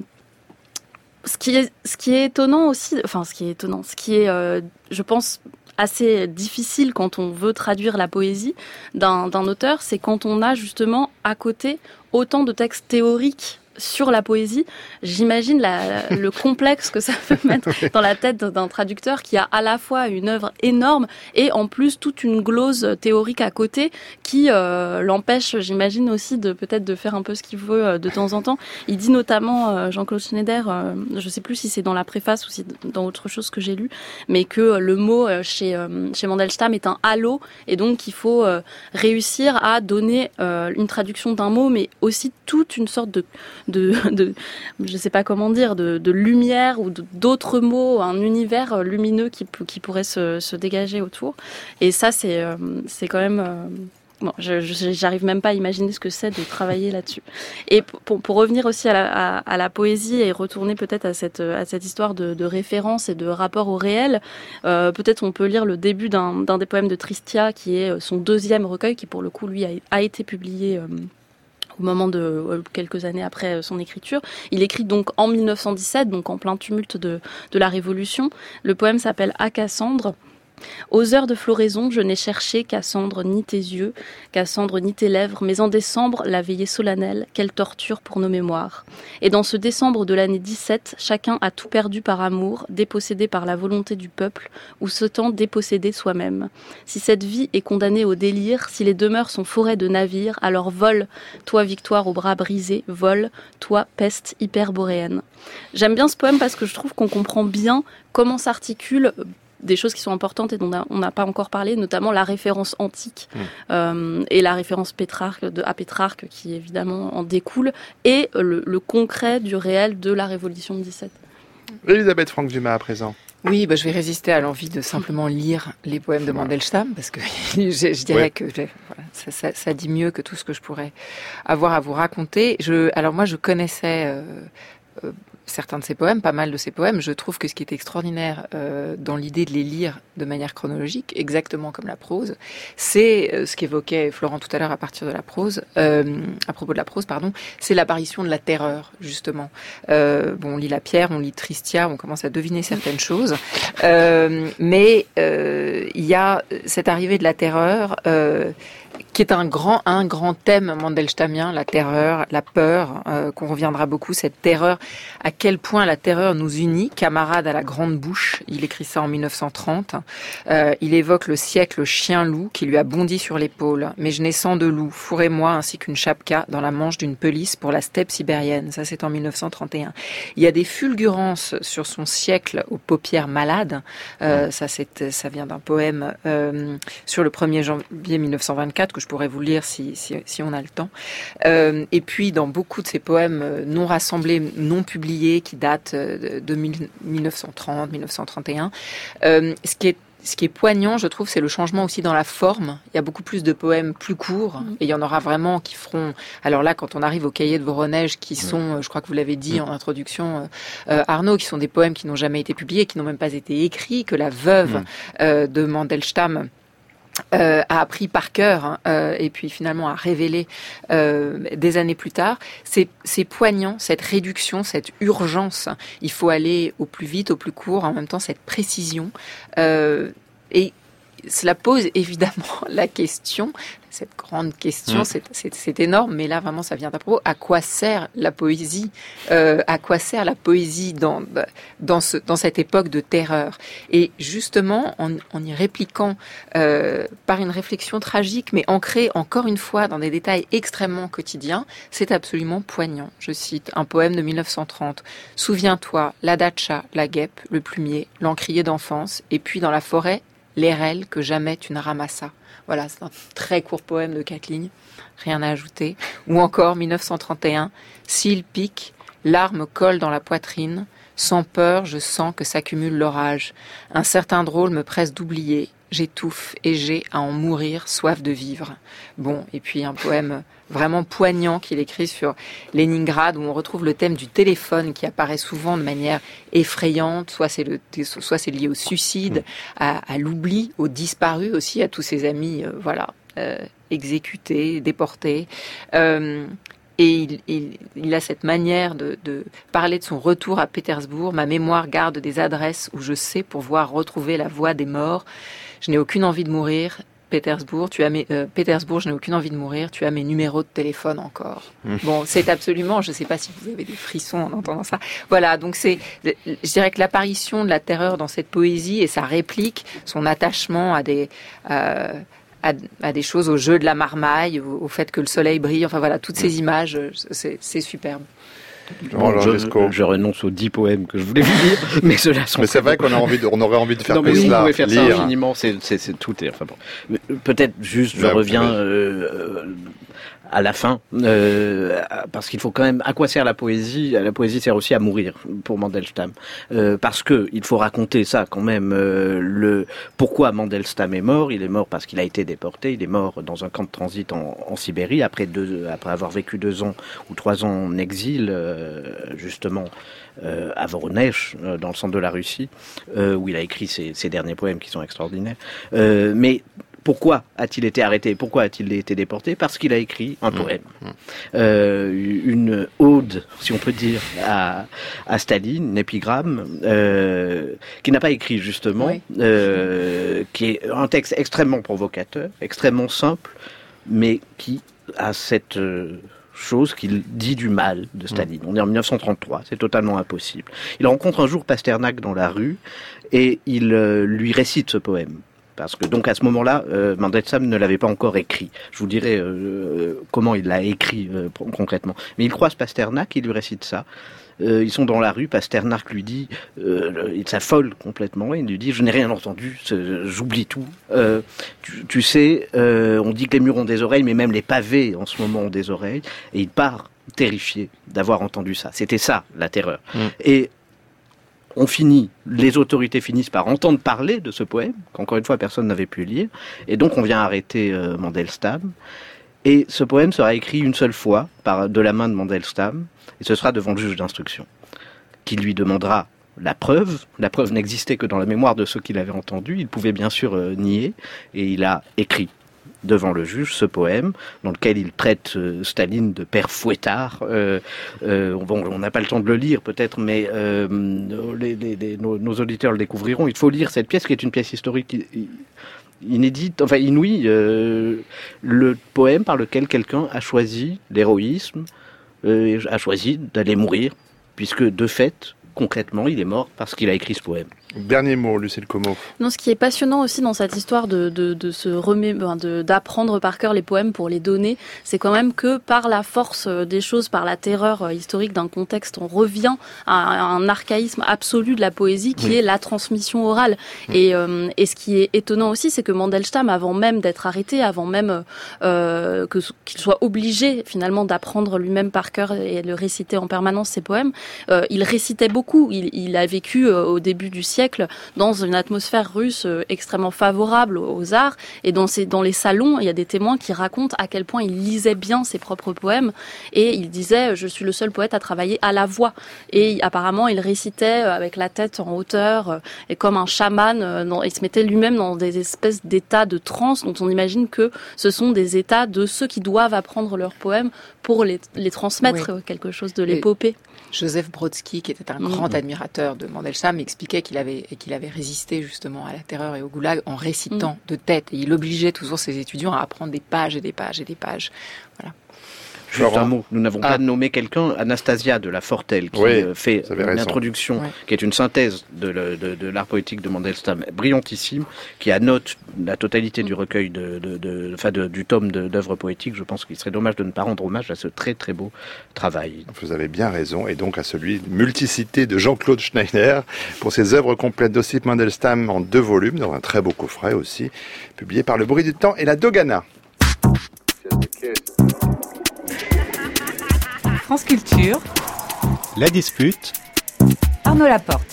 ce qui est, ce qui est étonnant aussi, enfin, ce qui est étonnant, ce qui est, euh, je pense, assez difficile quand on veut traduire la poésie d'un, d'un auteur, c'est quand on a justement à côté autant de textes théoriques sur la poésie. J'imagine la, le complexe que ça peut mettre dans la tête d'un traducteur qui a à la fois une œuvre énorme et en plus toute une glose théorique à côté qui euh, l'empêche, j'imagine aussi, de peut-être de faire un peu ce qu'il veut euh, de temps en temps. Il dit notamment, euh, Jean-Claude Schneider, euh, je sais plus si c'est dans la préface ou si c'est dans autre chose que j'ai lu, mais que euh, le mot euh, chez, euh, chez Mandelstam est un halo, et donc il faut euh, réussir à donner euh, une traduction d'un mot, mais aussi toute une sorte de De, de, je sais pas comment dire, de, de lumière ou de, d'autres mots, un univers lumineux qui, qui pourrait se, se dégager autour. Et ça, c'est, euh, c'est quand même... Euh, bon, je, je, j'arrive même pas à imaginer ce que c'est de travailler là-dessus. Et pour, pour revenir aussi à la, à, à la poésie et retourner peut-être à cette, à cette histoire de, de référence et de rapport au réel, euh, peut-être on peut lire le début d'un, d'un des poèmes de Tristia, qui est son deuxième recueil, qui pour le coup, lui, a, a été publié... Euh, au moment de euh, quelques années après son écriture. Il écrit donc en mille neuf cent dix-sept, donc en plein tumulte de, de la Révolution. Le poème s'appelle « À Cassandre ». Aux heures de floraison, je n'ai cherché qu'à cendre ni tes yeux, qu'à cendre ni tes lèvres, mais en décembre, la veillée solennelle, quelle torture pour nos mémoires. Et dans ce décembre de l'année dix-sept, chacun a tout perdu par amour, dépossédé par la volonté du peuple, ou souhaitant déposséder soi-même. Si cette vie est condamnée au délire, si les demeures sont forêts de navires, alors vole, toi victoire aux bras brisés, vole, toi peste hyperboréenne. J'aime bien ce poème parce que je trouve qu'on comprend bien comment s'articule des choses qui sont importantes et dont on n'a pas encore parlé, notamment la référence antique mmh. euh, et la référence Pétrarque, de, à Pétrarque qui évidemment en découle, et le, le concret du réel de la Révolution de dix-sept. Elisabeth Franck-Dumas à présent. Oui, bah, je vais résister à l'envie de simplement lire les poèmes de Mandelstam, parce que je, je dirais ouais. que voilà, ça, ça, ça dit mieux que tout ce que je pourrais avoir à vous raconter. Je, alors moi, je connaissais... Euh, euh, certains de ces poèmes, pas mal de ces poèmes. Je trouve que ce qui est extraordinaire euh, dans l'idée de les lire de manière chronologique, exactement comme la prose, c'est euh, ce qu'évoquait Florent tout à l'heure à partir de la prose, euh, à propos de la prose, pardon, c'est l'apparition de la terreur, justement. Euh, bon, on lit La Pierre, on lit Tristia, on commence à deviner certaines choses, euh, mais euh, il y a cette arrivée de la terreur euh, qui est un grand, un grand thème mandelstamien, la terreur, la peur, euh, qu'on reviendra beaucoup, cette terreur, à quel point la terreur nous unit, camarades à la grande bouche, il écrit ça en mille neuf cent trente, euh, il évoque le siècle chien-loup qui lui a bondi sur l'épaule, mais je n'ai sang de loup, fourrez-moi ainsi qu'une chapka dans la manche d'une pelisse pour la steppe sibérienne, ça c'est en mille neuf cent trente et un. Il y a des fulgurances sur son siècle aux paupières malades, euh, ça, c'est, ça vient d'un poème euh, sur le premier janvier mille neuf cent vingt-quatre, que je pourrais vous lire si, si, si on a le temps. Euh, et puis, dans beaucoup de ces poèmes non rassemblés, non publiés, qui datent de, de mille neuf cent trente, mille neuf cent trente et un, euh, ce qui est Ce qui est poignant, je trouve, c'est le changement aussi dans la forme. Il y a beaucoup plus de poèmes plus courts, mmh. et il y en aura vraiment qui feront... Alors là, quand on arrive au cahier de Voronèje, qui sont, mmh. je crois que vous l'avez dit mmh. en introduction, euh, Arnaud, qui sont des poèmes qui n'ont jamais été publiés, qui n'ont même pas été écrits, que la veuve mmh. euh, de Mandelstam Euh, a appris par cœur hein, euh, et puis finalement a révélé euh, des années plus tard, c'est, c'est poignant, cette réduction, cette urgence. Il faut aller au plus vite, au plus court, en même temps cette précision. Euh, et cela pose évidemment la question, cette grande question, mmh. c'est, c'est, c'est énorme, mais là vraiment ça vient à propos. À quoi sert la poésie euh, À quoi sert la poésie dans dans, ce, dans cette époque de terreur? Et justement, en, en y répliquant euh, par une réflexion tragique, mais ancrée encore une fois dans des détails extrêmement quotidiens, c'est absolument poignant. Je cite un poème de mille neuf cent trente. Souviens-toi, la datcha, la guêpe, le plumier, l'encrier d'enfance, et puis dans la forêt, l'érel que jamais tu ne ramassas. Voilà, c'est un très court poème de quatre lignes, rien à ajouter. Ou encore, mille neuf cent trente et un, s'il pique, l'arme colle dans la poitrine, sans peur, je sens que s'accumule l'orage. Un certain drôle me presse d'oublier, j'étouffe et j'ai à en mourir, soif de vivre. Bon, et puis un poème vraiment poignant qu'il écrit sur Leningrad, où on retrouve le thème du téléphone qui apparaît souvent de manière effrayante, soit c'est, le, soit c'est lié au suicide, à, à l'oubli, aux disparus aussi, à tous ses amis euh, voilà, euh, exécutés, déportés. Euh, Et il, il, il a cette manière de, de parler de son retour à Pétersbourg. Ma mémoire garde des adresses où je sais pouvoir retrouver la voix des morts. Je n'ai aucune envie de mourir. Pétersbourg, tu as mes, euh, Pétersbourg, je n'ai aucune envie de mourir. Tu as mes numéros de téléphone encore. Mmh. Bon, c'est absolument, je ne sais pas si vous avez des frissons en entendant ça. Voilà, donc c'est, je dirais que l'apparition de la terreur dans cette poésie et sa réplique, son attachement à des... Euh, À, à des choses, au jeu de la marmaille, au, au fait que le soleil brille, enfin voilà, toutes ces images, c'est, c'est superbe. Bon, je, je renonce aux dix poèmes que je voulais vous lire, mais ceux-là sont... Mais c'est vrai qu'on a envie de, on aurait envie de faire non, mais plus vous là, pouvez faire lire. ça infiniment, c'est, c'est, c'est tout est, enfin bon. Peut-être juste, je bah, reviens euh, à la fin, euh, parce qu'il faut quand même, à quoi sert la poésie? La poésie sert aussi à mourir, pour Mandelstam. Euh, parce que, il faut raconter ça quand même, euh, le, pourquoi Mandelstam est mort. Il est mort parce qu'il a été déporté, il est mort dans un camp de transit en, en Sibérie, après deux, après avoir vécu deux ans ou trois ans en exil, euh, justement, euh, à Voronèje, euh, dans le centre de la Russie, euh, où il a écrit ses, ses derniers poèmes qui sont extraordinaires. Euh, mais, pourquoi a-t-il été arrêté? Pourquoi a-t-il été déporté? Parce qu'il a écrit un poème. Mmh. Euh, une ode, si on peut dire, à, à Staline, une épigramme, euh, qu'il n'a pas écrit justement, oui. euh, qui est un texte extrêmement provocateur, extrêmement simple, mais qui a cette... Euh, chose qu'il dit du mal de Staline. On est en dix-neuf cent trente-trois, c'est totalement impossible. Il rencontre un jour Pasternak dans la rue et il euh, lui récite ce poème. Parce que donc à ce moment-là, euh, Mandelstam ne l'avait pas encore écrit. Je vous dirai euh, comment il l'a écrit euh, concrètement. Mais il croise Pasternak, il lui récite ça. Euh, ils sont dans la rue, Pasternak lui dit, euh, il s'affole complètement, il lui dit, je n'ai rien entendu, j'oublie tout. Euh, tu, tu sais, euh, on dit que les murs ont des oreilles, mais même les pavés en ce moment ont des oreilles. Et il part terrifié d'avoir entendu ça. C'était ça, la terreur. Mmh. Et on finit, les autorités finissent par entendre parler de ce poème, qu'encore une fois personne n'avait pu lire, et donc on vient arrêter euh, Mandelstam. Et ce poème sera écrit une seule fois par, de la main de Mandelstam, et ce sera devant le juge d'instruction, qui lui demandera la preuve. La preuve n'existait que dans la mémoire de ceux qui l'avaient entendu. Il pouvait bien sûr euh, nier, et il a écrit devant le juge ce poème, dans lequel il traite euh, Staline de père fouettard. Euh, euh, bon, on n'a pas le temps de le lire peut-être, mais euh, les, les, les, nos, nos auditeurs le découvriront. Il faut lire cette pièce qui est une pièce historique inédite, enfin inouïe, euh, le poème par lequel quelqu'un a choisi l'héroïsme, euh, a choisi d'aller mourir, puisque de fait, concrètement, il est mort parce qu'il a écrit ce poème. Dernier mot, Lucille Como. Non, ce qui est passionnant aussi dans cette histoire de, de, de se remé... de, d'apprendre par cœur les poèmes pour les donner, c'est quand même que par la force des choses, par la terreur historique d'un contexte, on revient à un archaïsme absolu de la poésie qui oui. est la transmission orale. Oui. Et, euh, et ce qui est étonnant aussi, c'est que Mandelstam, avant même d'être arrêté, avant même euh, que, qu'il soit obligé finalement d'apprendre lui-même par cœur et de réciter en permanence ses poèmes, euh, il récitait beaucoup. Il, il a vécu euh, au début du siècle dans une atmosphère russe extrêmement favorable aux arts, et dans, ces, dans les salons, il y a des témoins qui racontent à quel point il lisait bien ses propres poèmes, et il disait « je suis le seul poète à travailler à la voix ». Et apparemment, il récitait avec la tête en hauteur, et comme un chaman, dans, il se mettait lui-même dans des espèces d'états de transe, dont on imagine que ce sont des états de ceux qui doivent apprendre leurs poèmes pour les, les transmettre, oui. quelque chose de l'épopée. Joseph Brodsky, qui était un mmh. grand admirateur de Mandelstam, expliquait qu'il avait, qu'il avait résisté justement à la terreur et au goulag en récitant mmh. de tête. Et il obligeait toujours ses étudiants à apprendre des pages et des pages et des pages. Voilà. Juste un mot, nous n'avons ah. pas nommé quelqu'un, Anastasia de la Fortelle, qui oui, fait une raison. introduction, oui. qui est une synthèse de, le, de, de l'art poétique de Mandelstam, brillantissime, qui annote la totalité du recueil, de, de, de, enfin de, du tome de, d'œuvres poétiques. Je pense qu'il serait dommage de ne pas rendre hommage à ce très très beau travail. Vous avez bien raison, et donc à celui de multicité de Jean-Claude Schneider, pour ses œuvres complètes d'Ossip Mandelstam en deux volumes, dans un très beau coffret aussi, publié par Le Bruit du Temps et la Dogana. France Culture, La Dispute, Arnaud Laporte.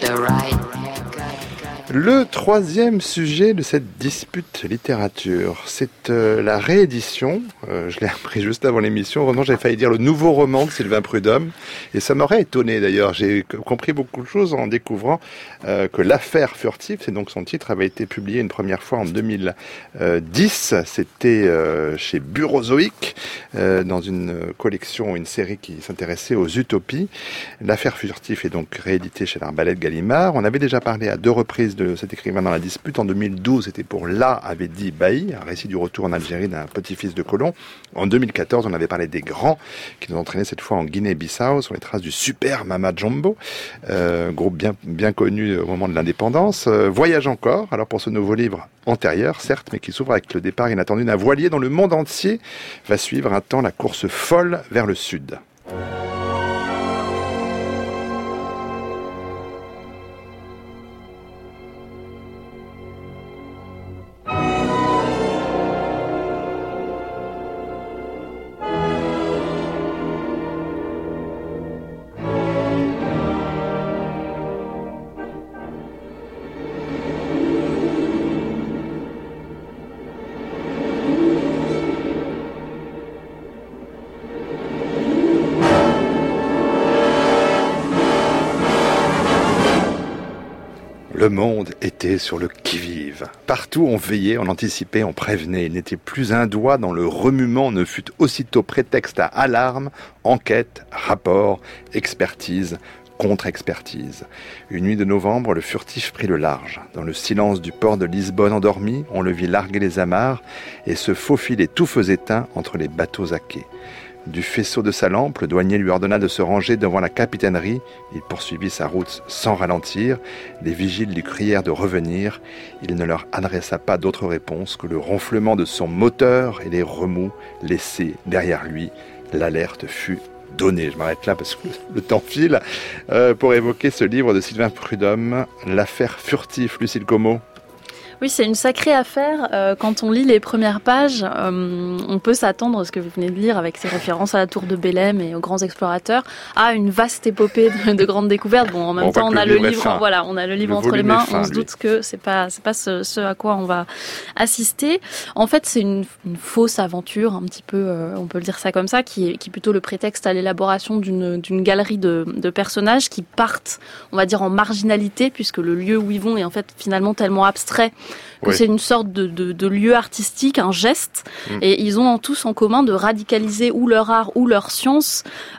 Le troisième sujet de cette dispute littérature, c'est euh, la réédition, euh, je l'ai appris juste avant l'émission, vraiment j'avais failli dire le nouveau roman de Sylvain Prudhomme, et ça m'aurait étonné d'ailleurs, j'ai compris beaucoup de choses en découvrant euh, que L'Affaire furtive, c'est donc son titre, avait été publié une première fois en deux mille dix, c'était euh, chez Bureauzoïque, euh, dans une collection, une série qui s'intéressait aux utopies. L'Affaire furtive est donc réédité chez l'Arbalète Gallimard, on avait déjà parlé à deux reprises de cet écrivain dans la dispute. En deux mille douze, c'était pour La avait dit Bailly, un récit du retour en Algérie d'un petit-fils de colon. En deux mille quatorze, on avait parlé des Grands, qui nous entraînaient cette fois en Guinée-Bissau, sur les traces du super Mama Jumbo, euh, groupe bien, bien connu au moment de l'indépendance. Euh, Voyage encore, alors pour ce nouveau livre antérieur, certes, mais qui s'ouvre avec le départ inattendu d'un voilier dont le monde entier va suivre un temps la course folle vers le sud. Le monde était sur le qui-vive. Partout on veillait, on anticipait, on prévenait. Il n'était plus un doigt dans le remuement ne fut aussitôt prétexte à alarme, enquête, rapport, expertise, contre-expertise. Une nuit de novembre, le furtif prit le large. Dans le silence du port de Lisbonne endormi, on le vit larguer les amarres et se faufiler tout feu éteint entre les bateaux à quai. Du faisceau de sa lampe, le douanier lui ordonna de se ranger devant la capitainerie. Il poursuivit sa route sans ralentir. Les vigiles lui crièrent de revenir. Il ne leur adressa pas d'autre réponse que le ronflement de son moteur et les remous laissés derrière lui. L'alerte fut donnée. Je m'arrête là parce que le temps file. Euh, pour évoquer ce livre de Sylvain Prudhomme, L'affaire Furtif, Lucille Como. Oui, c'est une sacrée affaire. Euh, quand on lit les premières pages, euh, on peut s'attendre, ce que vous venez de lire avec ses références à la tour de Bélem et aux grands explorateurs, à une vaste épopée de, de grandes découvertes. Bon, en même on temps, on a le livre, fin. voilà, on a le livre le entre les mains. Fin, on se lui. doute que c'est pas, c'est pas ce, ce à quoi on va assister. En fait, c'est une, une fausse aventure, un petit peu, euh, on peut le dire ça comme ça, qui est, qui est plutôt le prétexte à l'élaboration d'une, d'une galerie de, de personnages qui partent, on va dire, en marginalité, puisque le lieu où ils vont est en fait finalement tellement abstrait que oui. c'est une sorte de, de, de lieu artistique, un geste, mmh. et ils ont en tous en commun de radicaliser ou leur art ou leur science.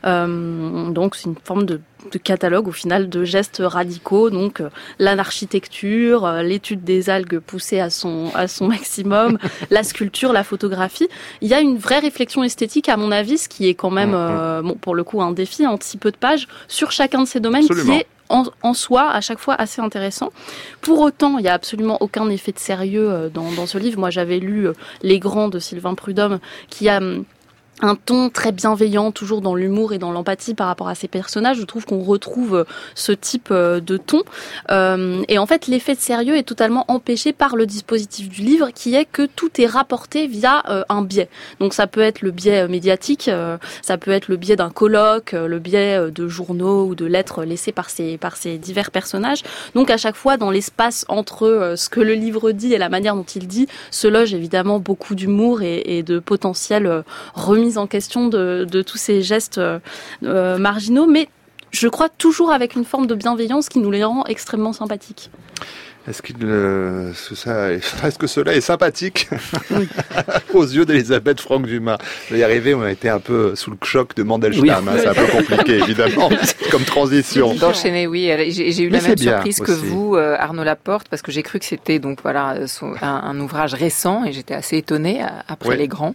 Euh, donc c'est une forme de, de catalogue au final de gestes radicaux, donc euh, l'architecture, euh, l'étude des algues poussée à son, à son maximum, la sculpture, la photographie. Il y a une vraie réflexion esthétique à mon avis, ce qui est quand même, euh, bon, pour le coup, un défi en si peu de pages sur chacun de ces domaines. Absolument. Qui est En, en soi, à chaque fois, assez intéressant. Pour autant, il n'y a absolument aucun effet de sérieux dans, dans ce livre. Moi, j'avais lu Les Grands de Sylvain Prudhomme, qui a un ton très bienveillant, toujours dans l'humour et dans l'empathie par rapport à ces personnages. Je trouve qu'on retrouve ce type de ton. Euh, et en fait, l'effet de sérieux est totalement empêché par le dispositif du livre, qui est que tout est rapporté via euh, un biais. Donc ça peut être le biais médiatique, euh, ça peut être le biais d'un colloque, euh, le biais de journaux ou de lettres laissées par ces, par ces divers personnages. Donc à chaque fois, dans l'espace entre euh, ce que le livre dit et la manière dont il dit, se loge évidemment beaucoup d'humour et, et de potentiel euh, remis en question de, de tous ces gestes euh, marginaux, mais je crois toujours avec une forme de bienveillance qui nous les rend extrêmement sympathiques. Est-ce, qu'il, euh, ce, ça, est-ce que cela est sympathique oui. aux yeux d'Elisabeth Franck-Dumas? Je vais y arriver, on a été un peu sous le choc de Mandelstam, oui. hein, c'est un peu compliqué évidemment comme transition. D'enchaîner, oui, j'ai, j'ai eu Mais la même bien surprise aussi. que vous, euh, Arnaud Laporte, parce que j'ai cru que c'était donc voilà son, un, un ouvrage récent et j'étais assez étonnée après oui. Les Grands.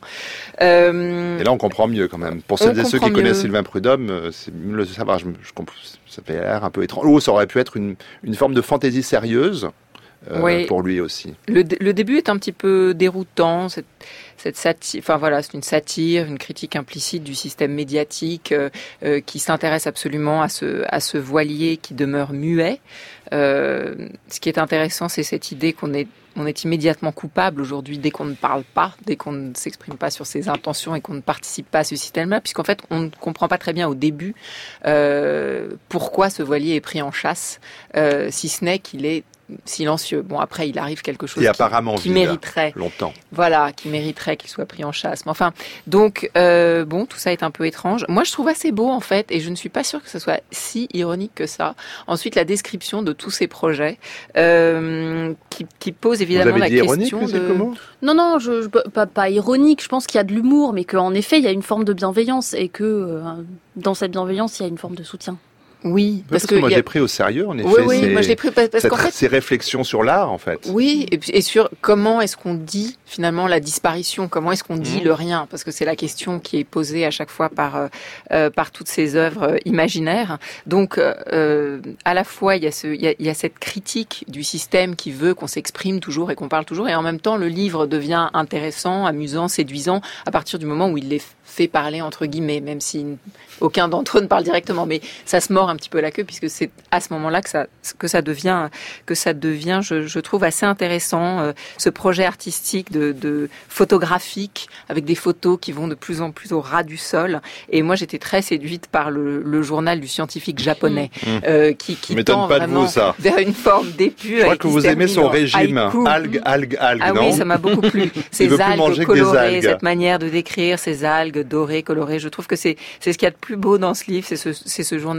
Euh, et là on comprend mieux quand même. Pour celles et ceux qui mieux. connaissent Sylvain Prudhomme, c'est mieux de le savoir. Je, je comprends. Ça fait l'air un peu étrange. Ou ça aurait pu être une, une forme de fantaisie sérieuse euh, oui. pour lui aussi. Le, le début est un petit peu déroutant. Cette, cette satire, enfin voilà, c'est une satire, une critique implicite du système médiatique euh, euh, qui s'intéresse absolument à ce, à ce voilier qui demeure muet. Euh, ce qui est intéressant, c'est cette idée qu'on est On est immédiatement coupable aujourd'hui dès qu'on ne parle pas, dès qu'on ne s'exprime pas sur ses intentions et qu'on ne participe pas à ce système-là, puisqu'en fait, on ne comprend pas très bien au début euh, pourquoi ce voilier est pris en chasse, euh, si ce n'est qu'il est silencieux. Bon, après, il arrive quelque chose et qui, apparemment qui vide, mériterait, longtemps. Voilà, qui mériterait qu'il soit pris en chasse. Mais enfin, donc, euh, bon, tout ça est un peu étrange. Moi, je trouve assez beau, en fait, et je ne suis pas sûre que ce soit si ironique que ça. Ensuite, la description de tous ces projets, euh, qui, qui pose évidemment Vous avez la dit question ironique, de... comment Non, non, je, je, pas, pas ironique. Je pense qu'il y a de l'humour, mais qu'en effet, il y a une forme de bienveillance et que euh, dans cette bienveillance, il y a une forme de soutien. Oui, parce, parce que, que moi a... j'ai pris au sérieux en effet. Oui, oui, moi je l'ai pris parce, parce cette, qu'en fait, ces réflexions sur l'art en fait. Oui, et, et sur comment est-ce qu'on dit finalement la disparition, comment est-ce qu'on dit mmh. le rien, parce que c'est la question qui est posée à chaque fois par euh, par toutes ces œuvres imaginaires. Donc euh, à la fois il y a ce il y a, il y a cette critique du système qui veut qu'on s'exprime toujours et qu'on parle toujours, et en même temps le livre devient intéressant, amusant, séduisant à partir du moment où il les fait parler entre guillemets, même si aucun d'entre eux ne parle directement, mais ça se mord un petit peu la queue puisque c'est à ce moment-là que ça que ça devient que ça devient je, je trouve assez intéressant euh, ce projet artistique de, de photographique avec des photos qui vont de plus en plus au ras du sol, et moi j'étais très séduite par le, le journal du scientifique japonais mmh. euh, qui, qui tend pas vraiment de vous, ça. vers une forme d'épu. Je crois que vous aimez son régime algues algues algues ah non oui, ça m'a beaucoup plu. Ces algues colorées, algues. Cette manière de décrire ces algues dorées colorées, je trouve que c'est c'est ce qu'il y a de plus beau dans ce livre, c'est ce c'est ce journal du scientifique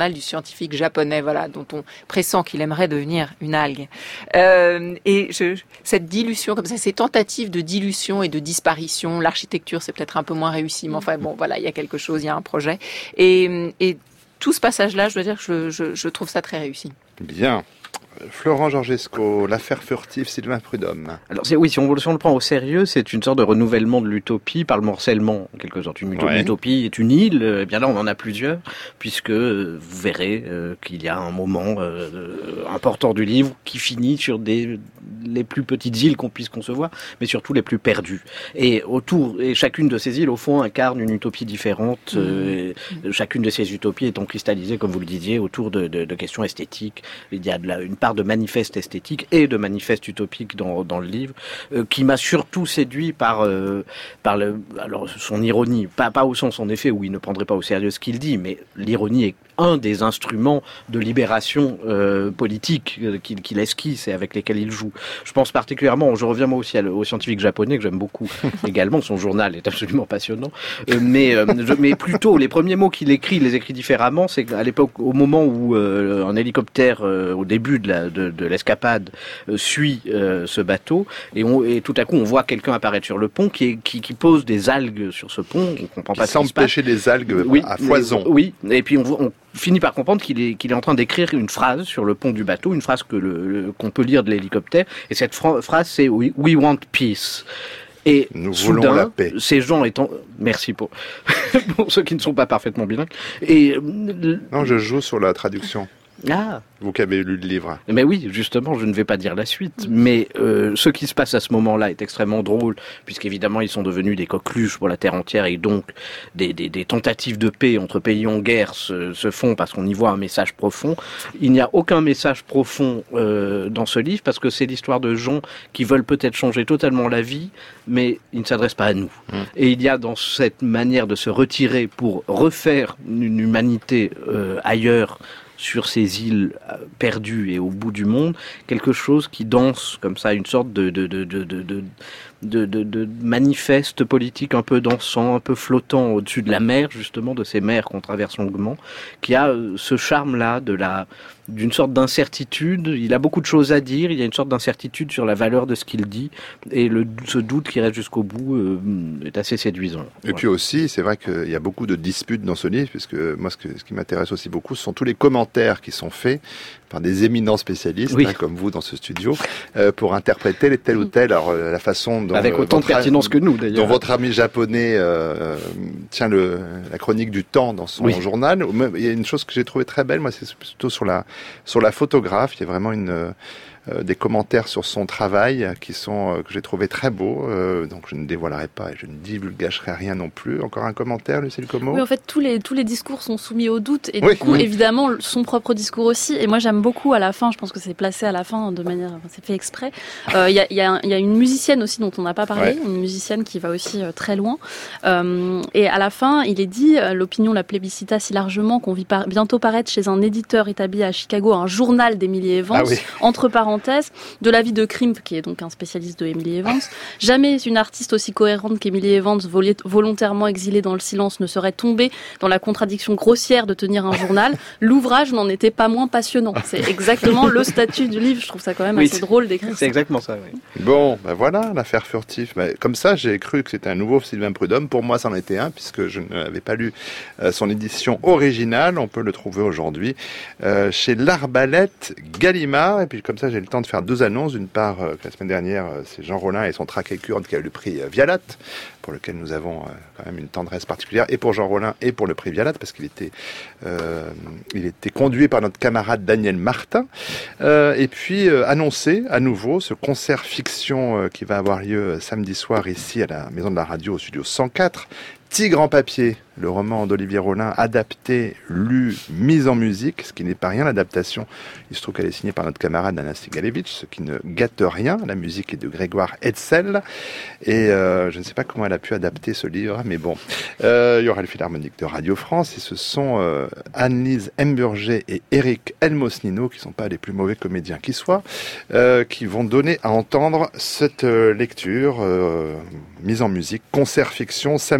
scientifique japonais, voilà, dont on pressent qu'il aimerait devenir une algue. Euh, et je, cette dilution, comme ça, ces tentatives de dilution et de disparition, l'architecture, c'est peut-être un peu moins réussi, mais enfin bon, voilà, il y a quelque chose, il y a un projet. Et, et tout ce passage-là, je dois dire que je, je, je trouve ça très réussi. Bien. Florent Georgesco, l'affaire furtive, Sylvain Prudhomme. Alors c'est, oui, si on, si on le prend au sérieux, c'est une sorte de renouvellement de l'utopie par le morcellement, en quelque sorte. Une utopie, Ouais. utopie est une île, eh bien là on en a plusieurs, puisque euh, vous verrez euh, qu'il y a un moment euh, important du livre qui finit sur des les plus petites îles qu'on puisse concevoir, mais surtout les plus perdues. Et autour, et chacune de ces îles, au fond, incarne une utopie différente. Mmh. Euh, chacune de ces utopies étant cristallisée, comme vous le disiez, autour de, de, de questions esthétiques. Il y a de la, une part de manifeste esthétique et de manifeste utopique dans, dans le livre, euh, qui m'a surtout séduit par, euh, par le, alors son ironie, pas, pas au sens en effet où il ne prendrait pas au sérieux ce qu'il dit, mais l'ironie est un des instruments de libération euh, politique euh, qu'il, qu'il esquisse et avec lesquels il joue. Je pense particulièrement, je reviens moi aussi à, au scientifique japonais que j'aime beaucoup également, son journal est absolument passionnant, euh, mais, euh, je, mais plutôt les premiers mots qu'il écrit, il les écrit différemment, c'est qu'à l'époque, au moment où euh, un hélicoptère, euh, au début de, la, de, de l'escapade, euh, suit euh, ce bateau, et, on, et tout à coup on voit quelqu'un apparaître sur le pont qui, est, qui, qui pose des algues sur ce pont, on comprend pas qui semble pêcher des algues oui, à foison. Mais, oui, et puis on, on finit par comprendre qu'il est, qu'il est en train d'écrire une phrase sur le pont du bateau, une phrase que le, le, qu'on peut lire de l'hélicoptère, et cette fra- phrase c'est we, we want peace. Et nous soudain, voulons la paix. Ces gens étant, merci pour, pour ceux qui ne sont pas parfaitement bilingues. Et non, je joue sur la traduction. Ah. Vous qui avez lu le livre. Mais oui, justement, je ne vais pas dire la suite. Mais euh, ce qui se passe à ce moment-là est extrêmement drôle, puisqu'évidemment, ils sont devenus des coqueluches pour la terre entière, et donc des, des, des tentatives de paix entre pays en guerre se, se font parce qu'on y voit un message profond. Il n'y a aucun message profond euh, dans ce livre, parce que c'est l'histoire de gens qui veulent peut-être changer totalement la vie, mais ils ne s'adressent pas à nous. Mmh. Et il y a dans cette manière de se retirer pour refaire une humanité euh, ailleurs, sur ces îles perdues et au bout du monde, quelque chose qui danse comme ça, une sorte de, de, de, de, de, de, de, de, de manifeste politique un peu dansant, un peu flottant au-dessus de la mer, justement, de ces mers qu'on traverse longuement, qui a ce charme-là de la, d'une sorte d'incertitude. Il a beaucoup de choses à dire, il y a une sorte d'incertitude sur la valeur de ce qu'il dit, et le, ce doute qui reste jusqu'au bout euh, est assez séduisant. Et voilà. Puis aussi, c'est vrai qu'il y a beaucoup de disputes dans ce livre, puisque moi, ce, que, ce qui m'intéresse aussi beaucoup, ce sont tous les commentaires qui sont faits par des éminents spécialistes, oui. hein, comme vous dans ce studio, euh, pour interpréter telle ou telle, alors euh, la façon dont... Avec autant de pertinence que nous, d'ailleurs. Dont votre ami japonais euh, tient le, la chronique du temps dans son oui. journal. Il y a une chose que j'ai trouvée très belle, moi, c'est plutôt sur la, sur la photographe. Il y a vraiment une... Euh, Euh, des commentaires sur son travail qui sont euh, que j'ai trouvé très beaux, euh, donc je ne dévoilerai pas et je ne divulgacherai rien non plus. Encore un commentaire, Lucille Como ? Oui, en fait, tous les tous les discours sont soumis au doute et oui, du coup, oui. évidemment, son propre discours aussi. Et moi, j'aime beaucoup à la fin. Je pense que c'est placé à la fin de manière, c'est fait exprès. Il euh, y a il y a il y a une musicienne aussi dont on n'a pas parlé, ouais. une musicienne qui va aussi euh, très loin. Euh, et à la fin, il est dit, euh, l'opinion la plébiscita si largement qu'on vit par, bientôt paraître chez un éditeur établi à Chicago un journal d'Emily Evans. Ah oui. Entre parenthèses. De l'avis de Krimp, qui est donc un spécialiste de Emily Evans. Jamais une artiste aussi cohérente qu'Emily Evans, volontairement exilée dans le silence, ne serait tombée dans la contradiction grossière de tenir un journal. L'ouvrage n'en était pas moins passionnant. C'est exactement le statut du livre. Je trouve ça quand même oui, assez drôle d'écrire c'est ça. C'est exactement ça, oui. Bon, ben voilà, l'affaire furtive. Ben, comme ça, j'ai cru que c'était un nouveau Sylvain Prudhomme. Pour moi, c'en était un, puisque je n'avais pas lu euh, son édition originale. On peut le trouver aujourd'hui euh, chez l'Arbalète Gallimard. Et puis comme ça, j'ai le temps de faire deux annonces. D'une part, euh, la semaine dernière, euh, c'est Jean Rollin et son traquet kurde qui a eu le prix euh, Vialat, pour lequel nous avons euh, quand même une tendresse particulière, et pour Jean Rollin et pour le prix Vialat, parce qu'il était, euh, il était conduit par notre camarade Daniel Martin. Euh, et puis, euh, annoncé à nouveau ce concert fiction euh, qui va avoir lieu euh, samedi soir ici à la Maison de la Radio, au studio cent quatre. Tigre en papier, le roman d'Olivier Rollin, adapté, lu, mis en musique, ce qui n'est pas rien, l'adaptation. Il se trouve qu'elle est signée par notre camarade Anna Sigalevitch, ce qui ne gâte rien. La musique est de Grégoire Hetzel. Et euh, je ne sais pas comment elle a pu adapter ce livre, mais bon. Euh, il y aura le Philharmonique de Radio France, et ce sont euh, Anne-Lise Hemburger et Eric Elmosnino, qui ne sont pas les plus mauvais comédiens qui soient, euh, qui vont donner à entendre cette euh, lecture euh, mise en musique, concert fiction, samedi soir,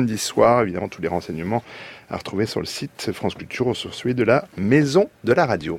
soir. Évidemment, tous les renseignements à retrouver sur le site France Culture ou sur celui de la Maison de la Radio.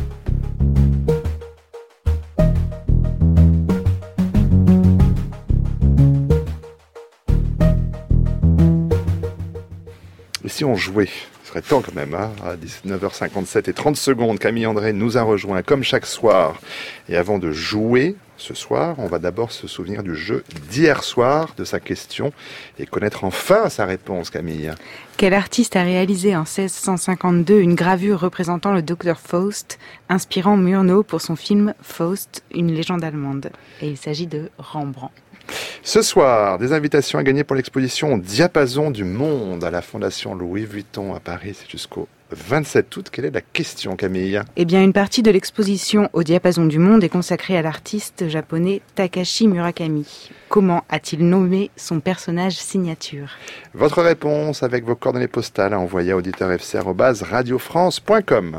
Et si on jouait ? Ce serait temps quand même, hein, à dix-neuf heures cinquante-sept et trente secondes, Camille André nous a rejoint comme chaque soir. Et avant de jouer ce soir, on va d'abord se souvenir du jeu d'hier soir, de sa question, et connaître enfin sa réponse, Camille. Quel artiste a réalisé en seize cent cinquante-deux une gravure représentant le docteur Faust, inspirant Murnau pour son film Faust, une légende allemande ? Et il s'agit de Rembrandt. Ce soir, des invitations à gagner pour l'exposition Diapason du Monde à la Fondation Louis Vuitton à Paris. C'est jusqu'au vingt-sept août. Quelle est la question, Camille ? Eh bien, une partie de l'exposition au Diapason du Monde est consacrée à l'artiste japonais Takashi Murakami. Comment a-t-il nommé son personnage signature ? Votre réponse avec vos coordonnées postales à envoyer à auditeur f c arobase radio france point com.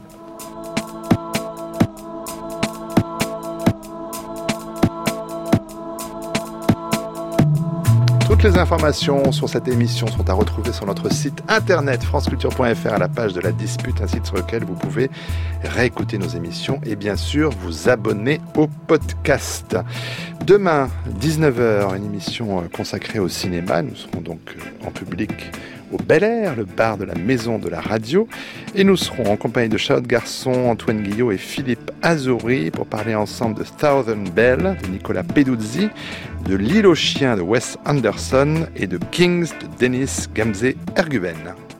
Toutes les informations sur cette émission sont à retrouver sur notre site internet franceculture point f r à la page de la dispute, un site sur lequel vous pouvez réécouter nos émissions et bien sûr vous abonner au podcast. Demain, dix-neuf heures, une émission consacrée au cinéma. Nous serons donc en public au Bel Air, le bar de la Maison de la Radio. Et nous serons en compagnie de Charlotte Garçon, Antoine Guillot et Philippe Azouri pour parler ensemble de Thousand Bell de Nicolas Peduzzi, de L'île aux chiens de Wes Anderson et de Kings de Dennis Gamze Erguven.